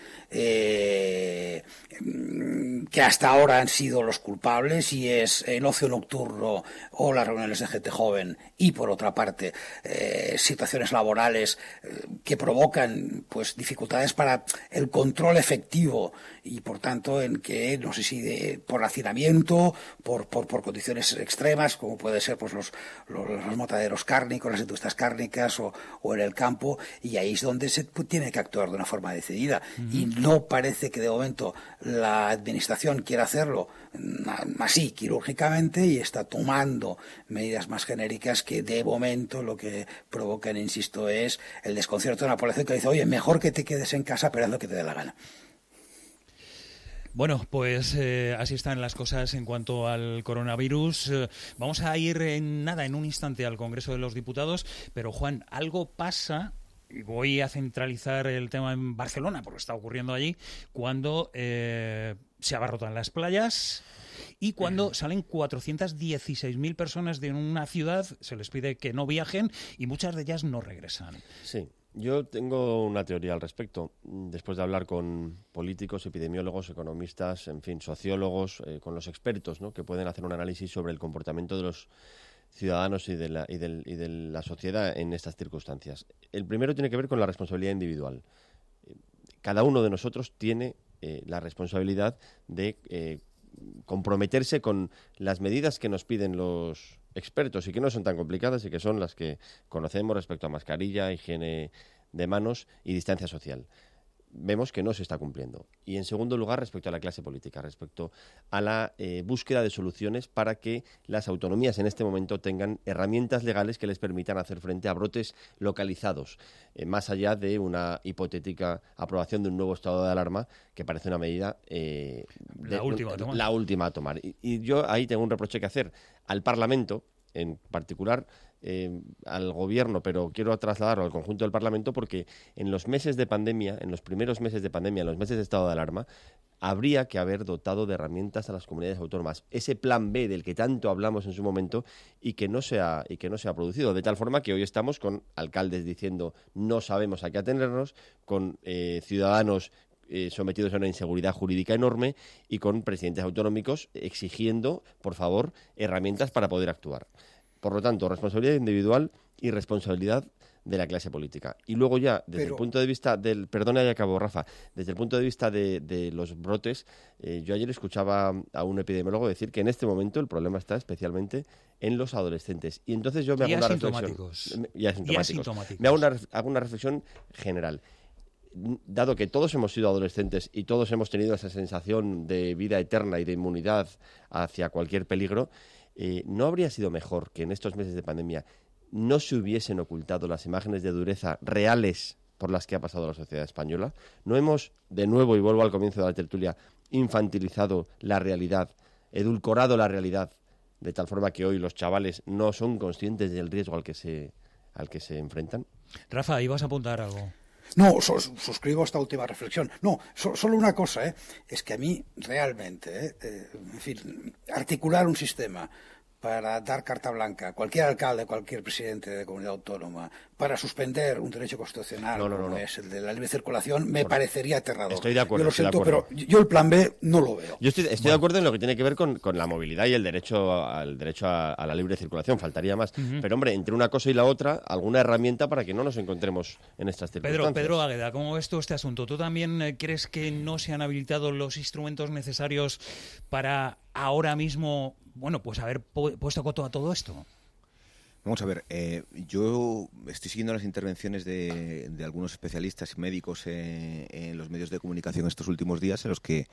eh, que hasta ahora han sido los culpables, y es el ocio nocturno o las reuniones de gente joven, y por otra parte, eh, situaciones laborales eh, que provocan pues dificultades para el control efectivo, y por tanto en que no sé si de, por hacinamiento, por, por, por condiciones extremas, como puede ser pues los, los, los mataderos cárnicos, las industrias cárnicas o, o en el campo, y ahí es donde se tiene que actuar de una forma decidida. Uh-huh. Y no parece que de momento la administración quiera hacerlo así, quirúrgicamente, y está tomando medidas más genéricas que de momento lo que provocan, insisto, es el desconcierto de una población que dice, oye, mejor que te quedes en casa, pero haz lo que te dé la gana. Bueno, pues eh, así están las cosas en cuanto al coronavirus. Eh, vamos a ir en nada, en un instante, al Congreso de los Diputados, pero Juan, algo pasa, y voy a centralizar el tema en Barcelona, porque está ocurriendo allí, cuando eh, se abarrotan las playas y cuando salen cuatrocientas dieciséis mil personas de una ciudad, se les pide que no viajen y muchas de ellas no regresan. Sí. Yo tengo una teoría al respecto. Después de hablar con políticos, epidemiólogos, economistas, en fin, sociólogos, eh, con los expertos, ¿no?, que pueden hacer un análisis sobre el comportamiento de los ciudadanos y de, la, y, del, y de la sociedad en estas circunstancias. El primero tiene que ver con la responsabilidad individual. Cada uno de nosotros tiene eh, la responsabilidad de eh, comprometerse con las medidas que nos piden los expertos y que no son tan complicadas y que son las que conocemos respecto a mascarilla, higiene de manos y distancia social. Vemos que no se está cumpliendo. Y en segundo lugar, respecto a la clase política, respecto a la eh, búsqueda de soluciones para que las autonomías en este momento tengan herramientas legales que les permitan hacer frente a brotes localizados, eh, más allá de una hipotética aprobación de un nuevo estado de alarma, que parece una medida eh, de, la, última a tomar. la última a tomar. Y, y yo ahí tengo un reproche que hacer al Parlamento, en particular eh, al Gobierno, pero quiero trasladarlo al conjunto del Parlamento porque en los meses de pandemia, en los primeros meses de pandemia, en los meses de estado de alarma, habría que haber dotado de herramientas a las comunidades autónomas. Ese plan B del que tanto hablamos en su momento y que no se ha, y que no se ha producido. De tal forma que hoy estamos con alcaldes diciendo no sabemos a qué atenernos, con eh, ciudadanos Eh, sometidos a una inseguridad jurídica enorme y con presidentes autonómicos exigiendo, por favor, herramientas para poder actuar. Por lo tanto, responsabilidad individual y responsabilidad de la clase política. Y luego ya, desde Pero... el punto de vista del... Perdona, ya acabo, Rafa. Desde el punto de vista de, de los brotes, eh, yo ayer escuchaba a un epidemiólogo decir que en este momento el problema está especialmente en los adolescentes. Y entonces yo me hago y una asintomáticos. reflexión... Y asintomáticos. Y asintomáticos. Me hago una, hago una reflexión general. Dado que todos hemos sido adolescentes y todos hemos tenido esa sensación de vida eterna y de inmunidad hacia cualquier peligro, eh, ¿no habría sido mejor que en estos meses de pandemia no se hubiesen ocultado las imágenes de dureza reales por las que ha pasado la sociedad española? ¿No hemos, de nuevo, y vuelvo al comienzo de la tertulia, infantilizado la realidad, edulcorado la realidad, de tal forma que hoy los chavales no son conscientes del riesgo al que se, al que se enfrentan? Rafa, ibas a apuntar algo. No, so, suscribo esta última reflexión. No, so, solo una cosa, ¿eh? Es que a mí realmente, ¿eh? Eh, en fin, articular un sistema para dar carta blanca a cualquier alcalde, cualquier presidente de comunidad autónoma, para suspender un derecho constitucional no, no, no, como no. es el de la libre circulación, me Por... parecería aterrador. Estoy de acuerdo. Yo lo estoy siento, de acuerdo. pero yo el plan B no lo veo. Yo estoy, estoy bueno. de acuerdo en lo que tiene que ver con, con la movilidad y el derecho al derecho a, a la libre circulación, faltaría más. Uh-huh. Pero, hombre, entre una cosa y la otra, alguna herramienta para que no nos encontremos en estas circunstancias. Pedro, Pedro Águeda, ¿cómo ves tú este asunto? ¿Tú también eh, crees que no se han habilitado los instrumentos necesarios para ahora mismo, bueno, pues haber pu- puesto coto a todo esto? Vamos a ver, eh, yo estoy siguiendo las intervenciones de, de algunos especialistas y médicos eh, en los medios de comunicación estos últimos días, en los que,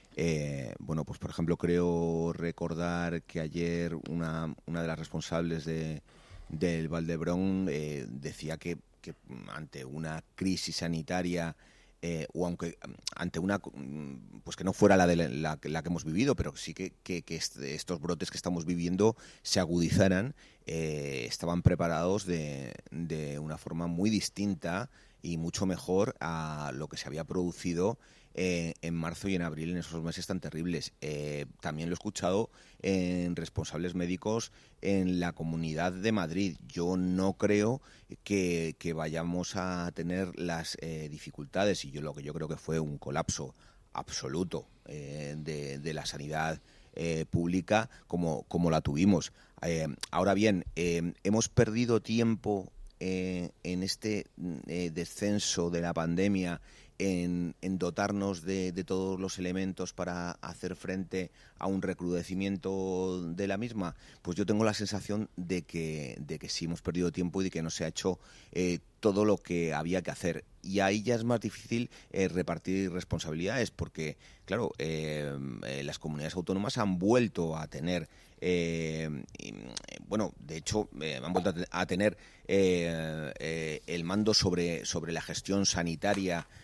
eh, bueno, pues por ejemplo creo recordar que ayer una, una de las responsables de, del Valdebrón eh, decía que, que ante una crisis sanitaria Eh, o aunque ante una, pues que no fuera la de la, la, la que hemos vivido, pero sí que, que, que este, estos brotes que estamos viviendo se agudizaran, eh, estaban preparados de, de una forma muy distinta y mucho mejor a lo que se había producido eh, en marzo y en abril, en esos meses tan terribles. Eh, también lo he escuchado en responsables médicos en la Comunidad de Madrid. Yo no creo que, que vayamos a tener las eh, dificultades, y yo lo que yo creo que fue un colapso absoluto eh, de, de la sanidad eh, pública como, como la tuvimos. Eh, ahora bien, eh, hemos perdido tiempo eh, en este eh, descenso de la pandemia En, en dotarnos de, de todos los elementos para hacer frente a un recrudecimiento de la misma. Pues yo tengo la sensación de que, de que sí hemos perdido tiempo y de que no se ha hecho eh, todo lo que había que hacer. Y ahí ya es más difícil eh, repartir responsabilidades porque, claro, eh, eh, las comunidades autónomas han vuelto a tener Eh, y, bueno, de hecho, eh, han vuelto a tener eh, eh, el mando sobre, sobre la gestión sanitaria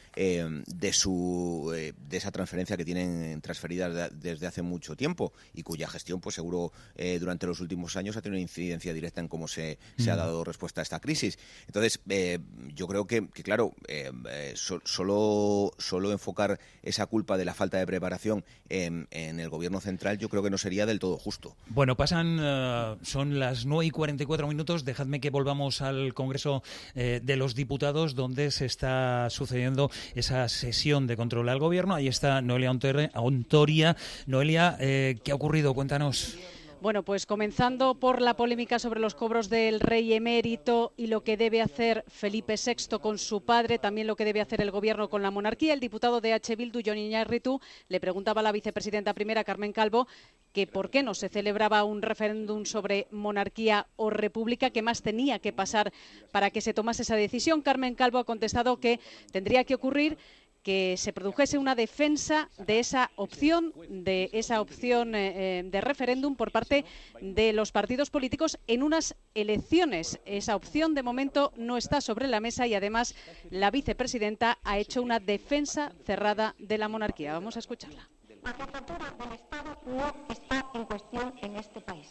eh, de su eh, de esa transferencia que tienen transferida de, desde hace mucho tiempo y cuya gestión, pues seguro, eh, durante los últimos años ha tenido una incidencia directa en cómo se, mm. se ha dado respuesta a esta crisis. Entonces, eh, yo creo que, que claro, eh, eh, so, solo, solo enfocar esa culpa de la falta de preparación en, en el gobierno central, yo creo que no sería del todo justo. Bueno, pasan, uh, son las nueve y cuarenta y cuatro minutos. Dejadme que volvamos al Congreso eh, de los Diputados, donde se está sucediendo esa sesión de control al gobierno. Ahí está Noelia Ontoria. Noelia, eh, ¿qué ha ocurrido? Cuéntanos. Bueno, pues comenzando por la polémica sobre los cobros del rey emérito y lo que debe hacer Felipe sexto con su padre, también lo que debe hacer el gobierno con la monarquía. El diputado de H. Bildu, Jon Iñárritu, le preguntaba a la vicepresidenta primera, Carmen Calvo, que por qué no se celebraba un referéndum sobre monarquía o república, qué más tenía que pasar para que se tomase esa decisión. Carmen Calvo ha contestado que tendría que ocurrir que se produjese una defensa de esa opción, de esa opción eh, de referéndum por parte de los partidos políticos en unas elecciones. Esa opción de momento no está sobre la mesa y además la vicepresidenta ha hecho una defensa cerrada de la monarquía. Vamos a escucharla. La jefatura del Estado no está en cuestión en este país.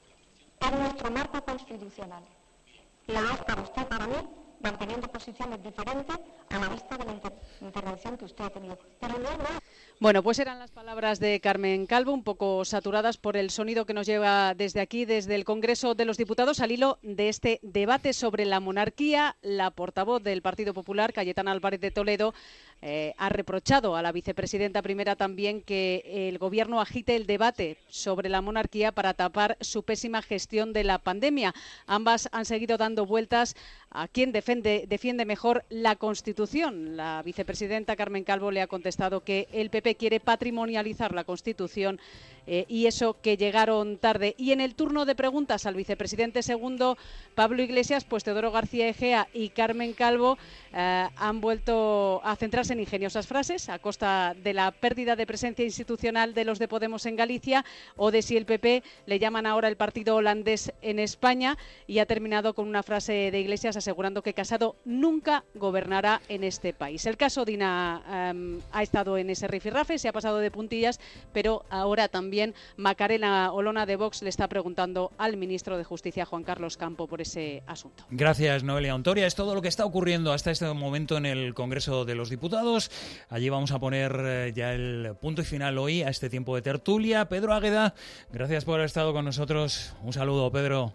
Es nuestro marco constitucional. La ha estado usted para mí manteniendo posiciones diferentes a la vista de la inter intervención que usted ha tenido. Pero no, no. Bueno, pues eran las palabras de Carmen Calvo, un poco saturadas por el sonido que nos lleva desde aquí, desde el Congreso de los Diputados, al hilo de este debate sobre la monarquía. La portavoz del Partido Popular, Cayetana Álvarez de Toledo, eh, ha reprochado a la vicepresidenta primera también que el Gobierno agite el debate sobre la monarquía para tapar su pésima gestión de la pandemia. Ambas han seguido dando vueltas a quién defiende, defiende mejor la Constitución. La vicepresidenta Carmen Calvo le ha contestado que el P P quiere patrimonializar la Constitución eh, y eso que llegaron tarde. Y en el turno de preguntas al vicepresidente segundo, Pablo Iglesias, pues Teodoro García Egea y Carmen Calvo eh, han vuelto a centrarse en ingeniosas frases a costa de la pérdida de presencia institucional de los de Podemos en Galicia o de si el P P le llaman ahora el partido holandés en España, y ha terminado con una frase de Iglesias asegurando que Casado nunca gobernará en este país. El caso Dina um, ha estado en ese rifirrafe, se ha pasado de puntillas, pero ahora también Macarena Olona de Vox le está preguntando al ministro de Justicia, Juan Carlos Campo, por ese asunto. Gracias, Noelia Ontoria. Es todo lo que está ocurriendo hasta este momento en el Congreso de los Diputados. Allí vamos a poner eh, ya el punto y final hoy a este tiempo de tertulia. Pedro Águeda, gracias por haber estado con nosotros. Un saludo, Pedro.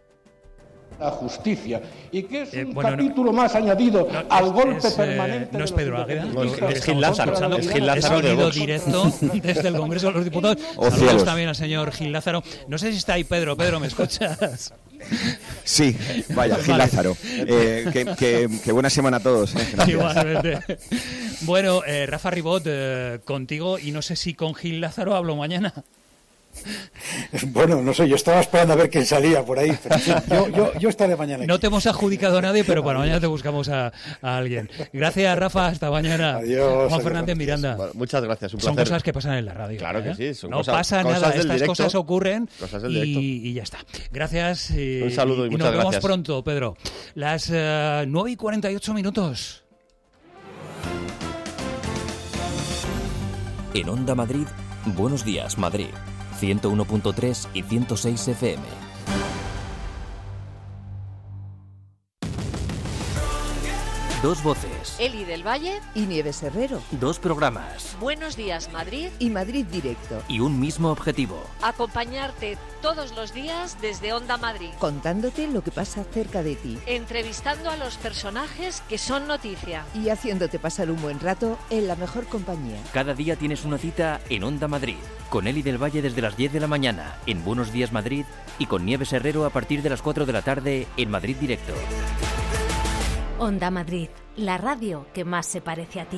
La justicia, y que es eh, un bueno, capítulo no, más añadido no, al es, golpe es, permanente. Eh, no es Pedro Águeda, no, es, es Gil Lázaro, es Gil Lázaro de Vox. Directo desde el Congreso de los Diputados. Oh, saludos también al señor Gil Lázaro. No sé si está ahí Pedro. Pedro, ¿me escuchas? Sí, vaya, Gil vale. Lázaro. Eh, que, que, que buena semana a todos. Eh. Igualmente. Bueno, eh, Rafa Ribot, eh, contigo, y no sé si con Gil Lázaro hablo mañana. Bueno, no sé, yo estaba esperando a ver quién salía por ahí. Pero yo, yo, yo estaré mañana aquí. No te hemos adjudicado a nadie, pero para mañana te buscamos a, a alguien. Gracias, Rafa, hasta mañana. Adiós. Juan Fernández Miranda. Bueno, muchas gracias, un placer. Son cosas que pasan en la radio. Claro ¿eh? que sí. Son no cosas, pasa cosas nada, del estas directo, cosas ocurren cosas del y, y ya está. Gracias. Y, un saludo y, y muchas nos vemos gracias. pronto, Pedro. Las uh, nueve y cuarenta y ocho minutos. En Onda Madrid, Buenos Días, Madrid. ciento uno punto tres y ciento seis F M. Dos voces. Eli del Valle y Nieves Herrero. Dos programas. Buenos Días, Madrid y Madrid Directo. Y un mismo objetivo. Acompañarte todos los días desde Onda Madrid. Contándote lo que pasa cerca de ti. Entrevistando a los personajes que son noticia. Y haciéndote pasar un buen rato en la mejor compañía. Cada día tienes una cita en Onda Madrid. Con Eli del Valle desde las diez de la mañana en Buenos Días, Madrid. Y con Nieves Herrero a partir de las cuatro de la tarde en Madrid Directo. Onda Madrid, la radio que más se parece a ti.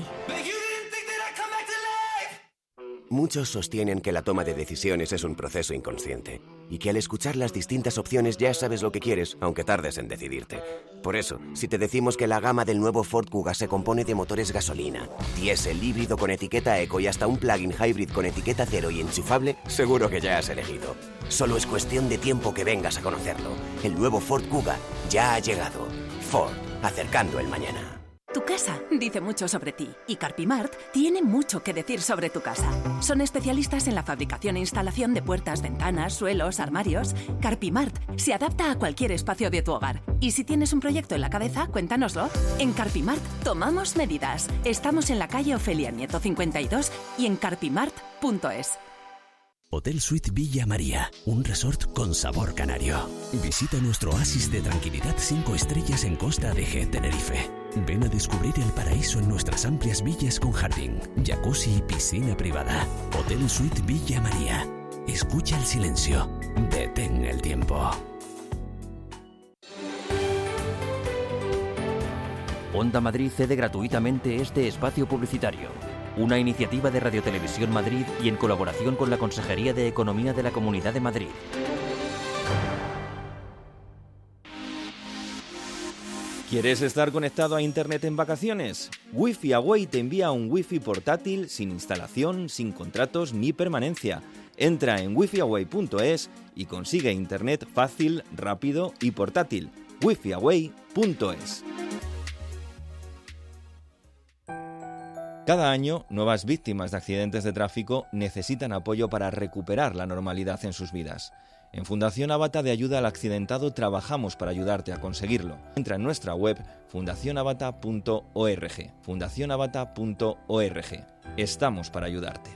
Muchos sostienen que la toma de decisiones es un proceso inconsciente y que al escuchar las distintas opciones ya sabes lo que quieres, aunque tardes en decidirte. Por eso, si te decimos que la gama del nuevo Ford Kuga se compone de motores gasolina, diésel, híbrido con etiqueta eco y hasta un plug-in hybrid con etiqueta cero y enchufable, seguro que ya has elegido. Solo es cuestión de tiempo que vengas a conocerlo. El nuevo Ford Kuga ya ha llegado. Ford, acercando el mañana. Tu casa dice mucho sobre ti y Carpimart tiene mucho que decir sobre tu casa. Son especialistas en la fabricación e instalación de puertas, ventanas, suelos, armarios. Carpimart se adapta a cualquier espacio de tu hogar. Y si tienes un proyecto en la cabeza, cuéntanoslo. En Carpimart tomamos medidas. Estamos en la calle Ofelia Nieto cincuenta y dos y en carpimart punto es. Hotel Suite Villa María, un resort con sabor canario. Visita nuestro oasis de tranquilidad cinco estrellas en Costa de G, Tenerife. Ven a descubrir el paraíso en nuestras amplias villas con jardín, jacuzzi y piscina privada. Hotel Suite Villa María. Escucha el silencio. Detén el tiempo. Onda Madrid cede gratuitamente este espacio publicitario. Una iniciativa de Radio Televisión Madrid y en colaboración con la Consejería de Economía de la Comunidad de Madrid. ¿Quieres estar conectado a Internet en vacaciones? Wi-Fi Away te envía un Wi-Fi portátil sin instalación, sin contratos ni permanencia. Entra en wifi away punto es y consigue Internet fácil, rápido y portátil. wifi away punto es. Cada año, nuevas víctimas de accidentes de tráfico necesitan apoyo para recuperar la normalidad en sus vidas. En Fundación Avata de Ayuda al Accidentado trabajamos para ayudarte a conseguirlo. Entra en nuestra web fundación avata punto org. fundación avata punto org. Estamos para ayudarte.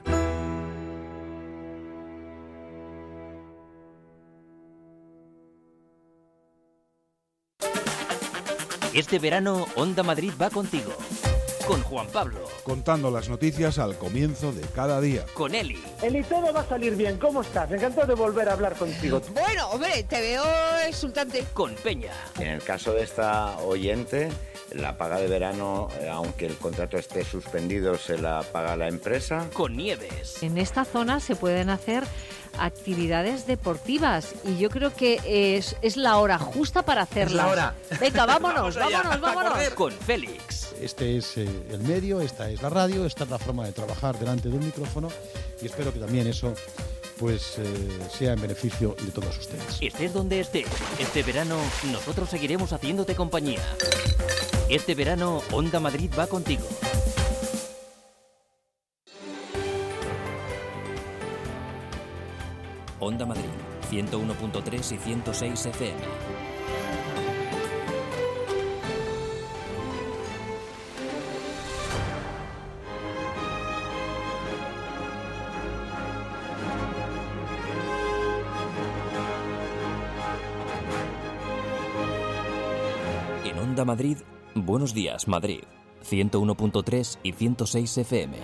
Este verano, Onda Madrid va contigo. Con Juan Pablo. Contando las noticias al comienzo de cada día. Con Eli. Eli, todo va a salir bien. ¿Cómo estás? Encantado de volver a hablar contigo. Bueno, hombre, te veo exultante. Con Peña. En el caso de esta oyente, la paga de verano, aunque el contrato esté suspendido, se la paga la empresa. Con Nieves. En esta zona se pueden hacer actividades deportivas y yo creo que es, es la hora justa para hacerlas. Es la hora. Venga, vámonos, Vamos vámonos, vámonos. Con Félix. Este es eh, el medio, esta es la radio, esta es la forma de trabajar delante de un micrófono y espero que también eso pues eh, sea en beneficio de todos ustedes. Estés donde estés, este verano nosotros seguiremos haciéndote compañía. Este verano Onda Madrid va contigo. Onda Madrid, ciento uno punto tres y ciento seis F M. En Onda Madrid, buenos días Madrid, ciento uno punto tres y ciento seis F M.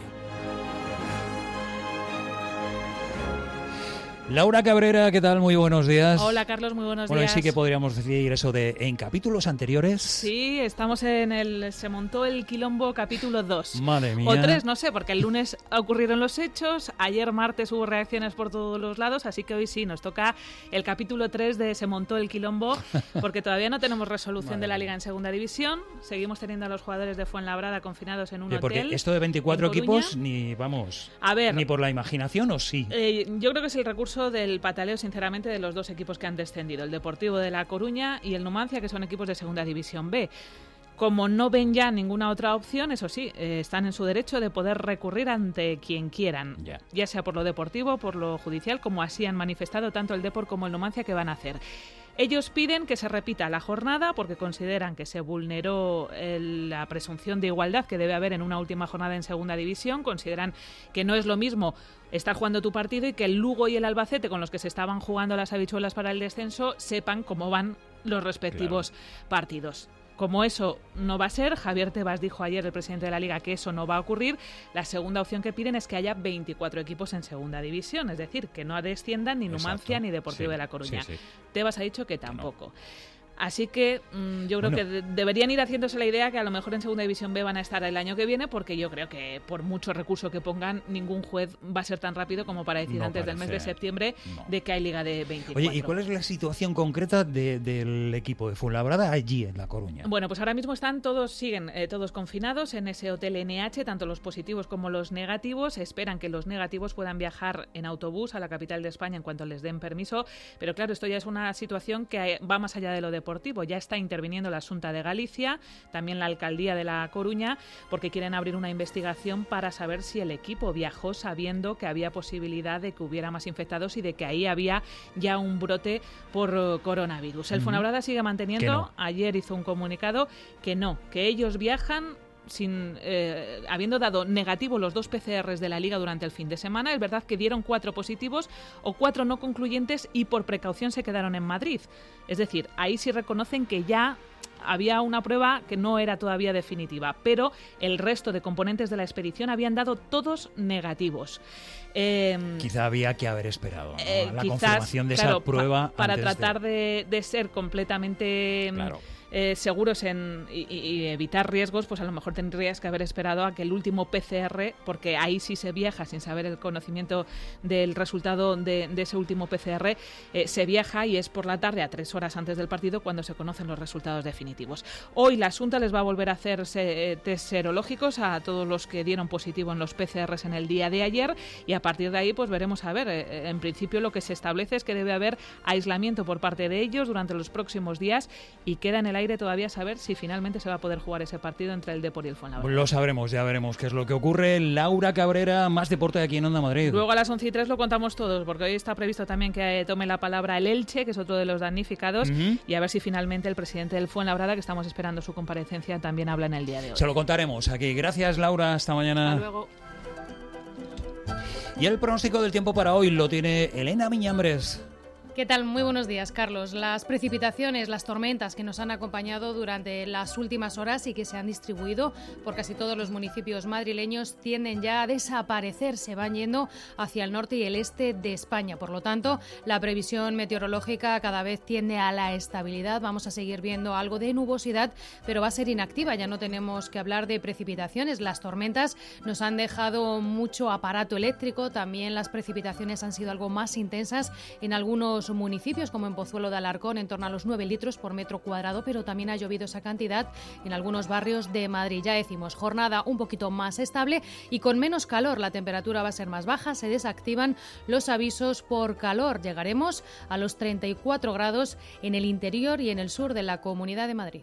Laura Cabrera, ¿qué tal? Muy buenos días. Hola, Carlos, muy buenos bueno, días. Bueno, sí que podríamos decir eso de en capítulos anteriores. Sí, estamos en el Se montó el quilombo capítulo dos. Madre mía. O tres, no sé, porque el lunes ocurrieron los hechos, ayer martes hubo reacciones por todos los lados, así que hoy sí, nos toca el capítulo tres de Se montó el quilombo, porque todavía no tenemos resolución de la Liga en Segunda División, seguimos teniendo a los jugadores de Fuenlabrada confinados en un eh, porque hotel. Esto de veinticuatro equipos, ni vamos, a ver, ni por la imaginación, ¿o sí? Eh, yo creo que es el recurso del pataleo, sinceramente, de los dos equipos que han descendido, el Deportivo de La Coruña y el Numancia, que son equipos de Segunda División B. Como no ven ya ninguna otra opción, eso sí, eh, están en su derecho de poder recurrir ante quien quieran, yeah. ya sea por lo deportivo, por lo judicial, como así han manifestado tanto el Depor como el Numancia que van a hacer. Ellos piden que se repita la jornada porque consideran que se vulneró el, la presunción de igualdad que debe haber en una última jornada en Segunda División. Consideran que no es lo mismo estar jugando tu partido y que el Lugo y el Albacete, con los que se estaban jugando las habichuelas para el descenso, sepan cómo van los respectivos claro. partidos. Como eso no va a ser, Javier Tebas dijo ayer, el presidente de la Liga, que eso no va a ocurrir. La segunda opción que piden es que haya veinticuatro equipos en Segunda División, es decir, que no desciendan ni Numancia Exacto. ni Deportivo sí, de La Coruña. Sí, sí. Tebas ha dicho que tampoco. No. Así que mmm, yo creo bueno. que de- deberían ir haciéndose la idea que a lo mejor en Segunda División B van a estar el año que viene, porque yo creo que por mucho recurso que pongan, ningún juez va a ser tan rápido como para decir no antes parece. del mes de septiembre no. de que hay Liga de veinticuatro. Oye, ¿y cuál es la situación concreta de, del equipo de Fuenlabrada allí en La Coruña? Bueno, pues ahora mismo están todos, siguen eh, todos confinados en ese hotel N H, tanto los positivos como los negativos. Esperan que los negativos puedan viajar en autobús a la capital de España en cuanto les den permiso, pero claro, esto ya es una situación que va más allá de lo deportivo. deportivo. Ya está interviniendo la Xunta de Galicia, también la Alcaldía de La Coruña, porque quieren abrir una investigación para saber si el equipo viajó sabiendo que había posibilidad de que hubiera más infectados y de que ahí había ya un brote por coronavirus. El Fuenlabrada sigue manteniendo, no. ayer hizo un comunicado que no, que ellos viajan sin eh, habiendo dado negativo los dos P C Rs de la Liga durante el fin de semana. Es verdad que dieron cuatro positivos o cuatro no concluyentes y por precaución se quedaron en Madrid. Es decir, ahí sí reconocen que ya había una prueba que no era todavía definitiva, pero el resto de componentes de la expedición habían dado todos negativos. Eh, Quizá había que haber esperado, ¿no? eh, la quizás, confirmación de claro, esa prueba pa, para antes tratar de... de, de ser completamente claro. eh, seguros en, y, y evitar riesgos, pues a lo mejor tendrías que haber esperado a que el último P C R, porque ahí sí se viaja sin saber el conocimiento del resultado de, de ese último P C R, eh, se viaja y es por la tarde a tres horas antes del partido cuando se conocen los resultados definitivos. Hoy la Xunta les va a volver a hacer eh, test serológicos a todos los que dieron positivo en los P C Rs en el día de ayer y a partir de ahí pues veremos a ver. Eh, en principio lo que se establece es que debe haber aislamiento por parte de ellos durante los próximos días y queda en el aire todavía saber si finalmente se va a poder jugar ese partido entre el Depor y el Fuenlabrada. Lo sabremos, ya veremos qué es lo que ocurre. Laura Cabrera, más deporte aquí en Onda Madrid. Luego a las once y tres lo contamos todos, porque hoy está previsto también que tome la palabra el Elche, que es otro de los damnificados, uh-huh. y a ver si finalmente el presidente del Fuenlabrada, que estamos esperando su comparecencia, también habla en el día de hoy. Se lo contaremos aquí. Gracias, Laura. Hasta mañana. Hasta luego. Y el pronóstico del tiempo para hoy lo tiene Elena Miñambres. ¿Qué tal? Muy buenos días, Carlos. Las precipitaciones, las tormentas que nos han acompañado durante las últimas horas y que se han distribuido por casi todos los municipios madrileños tienden ya a desaparecer, se van yendo hacia el norte y el este de España. Por lo tanto, la previsión meteorológica cada vez tiende a la estabilidad. Vamos a seguir viendo algo de nubosidad, pero va a ser inactiva. Ya no tenemos que hablar de precipitaciones. Las tormentas nos han dejado mucho aparato eléctrico. También las precipitaciones han sido algo más intensas en algunos municipios, como en Pozuelo de Alarcón, en torno a los nueve litros por metro cuadrado, pero también ha llovido esa cantidad en algunos barrios de Madrid. Ya decimos, jornada un poquito más estable y con menos calor. La temperatura va a ser más baja, se desactivan los avisos por calor. Llegaremos a los treinta y cuatro grados en el interior y en el sur de la Comunidad de Madrid.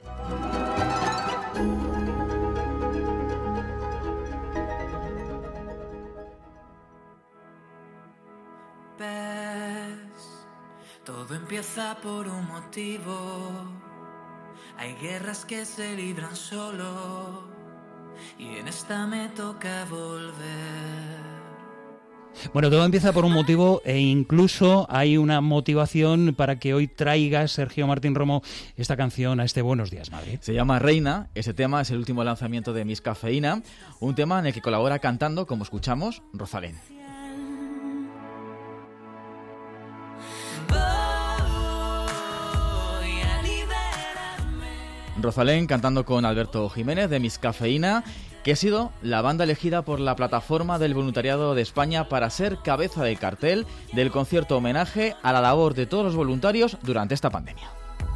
Todo empieza por un motivo. Hay guerras que se libran solo y en esta me toca volver. Bueno, todo empieza por un motivo e incluso hay una motivación para que hoy traiga Sergio Martín Romo esta canción a este Buenos Días Madrid. Se llama Reina, ese tema es el último lanzamiento de Miss Cafeína, un tema en el que colabora cantando, como escuchamos, Rosalén. Rosalén cantando con Alberto Jiménez de Miss Cafeína, que ha sido la banda elegida por la Plataforma del Voluntariado de España para ser cabeza de cartel del concierto homenaje a la labor de todos los voluntarios durante esta pandemia.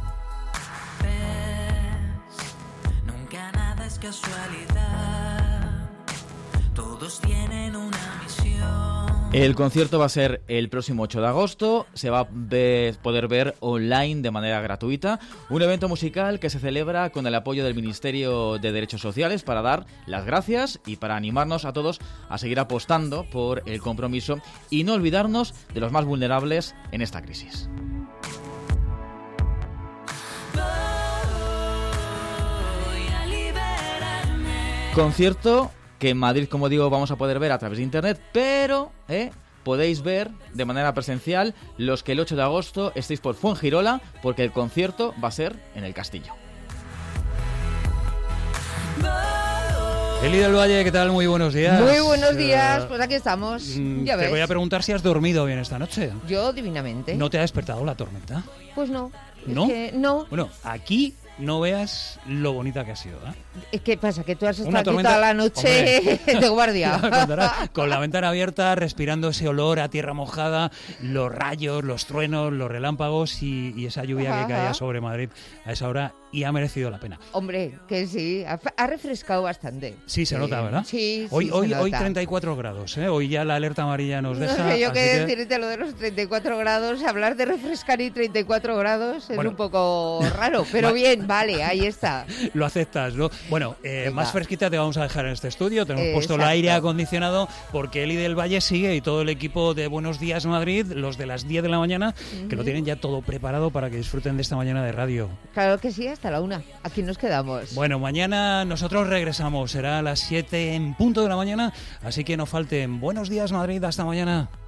Nunca nada es casualidad, todos tienen una misión. El concierto va a ser el próximo ocho de agosto, se va a ver, poder ver online de manera gratuita, un evento musical que se celebra con el apoyo del Ministerio de Derechos Sociales para dar las gracias y para animarnos a todos a seguir apostando por el compromiso y no olvidarnos de los más vulnerables en esta crisis. Concierto que en Madrid, como digo, vamos a poder ver a través de internet, pero eh, podéis ver de manera presencial los que el ocho de agosto estéis por Fuengirola, porque el concierto va a ser en el Castillo. Eli del Valle, ¿qué tal? Muy buenos días. Muy buenos días, pues aquí estamos. Ya Te ves. voy a preguntar si has dormido bien esta noche. Yo divinamente. ¿No te ha despertado la tormenta? Pues no. ¿No? Es que no. Bueno, aquí no veas lo bonita que ha sido. ¿eh? ¿Qué pasa? ¿Que tú has Una estado aquí tormenta, toda la noche hombre, de guardia? con la ventana abierta, respirando ese olor a tierra mojada, los rayos, los truenos, los relámpagos y, y esa lluvia Ajá, que caía ajá. sobre Madrid a esa hora, y ha merecido la pena. Hombre, que sí, ha, ha refrescado bastante. Sí, se nota, ¿verdad? Sí, sí, Hoy, se hoy, nota. hoy treinta y cuatro grados, ¿eh? Hoy ya la alerta amarilla nos No deja. sé yo qué así que- decirte lo de los treinta y cuatro grados. Hablar de refrescar y treinta y cuatro grados es Bueno. un poco raro, pero Va- bien, vale, ahí está. Lo aceptas, ¿no? Bueno, eh, Venga. más fresquita te vamos a dejar en este estudio. Tenemos Eh, puesto el exacto. aire acondicionado porque Eli del Valle sigue y todo el equipo de Buenos Días Madrid, los de las diez de la mañana, que lo Ujú. tienen ya todo preparado para que disfruten de esta mañana de radio. Claro que sí, hasta la una. Aquí nos quedamos. Bueno, mañana nosotros regresamos. Será a las siete en punto de la mañana, así que no falten. Buenos Días Madrid, hasta mañana.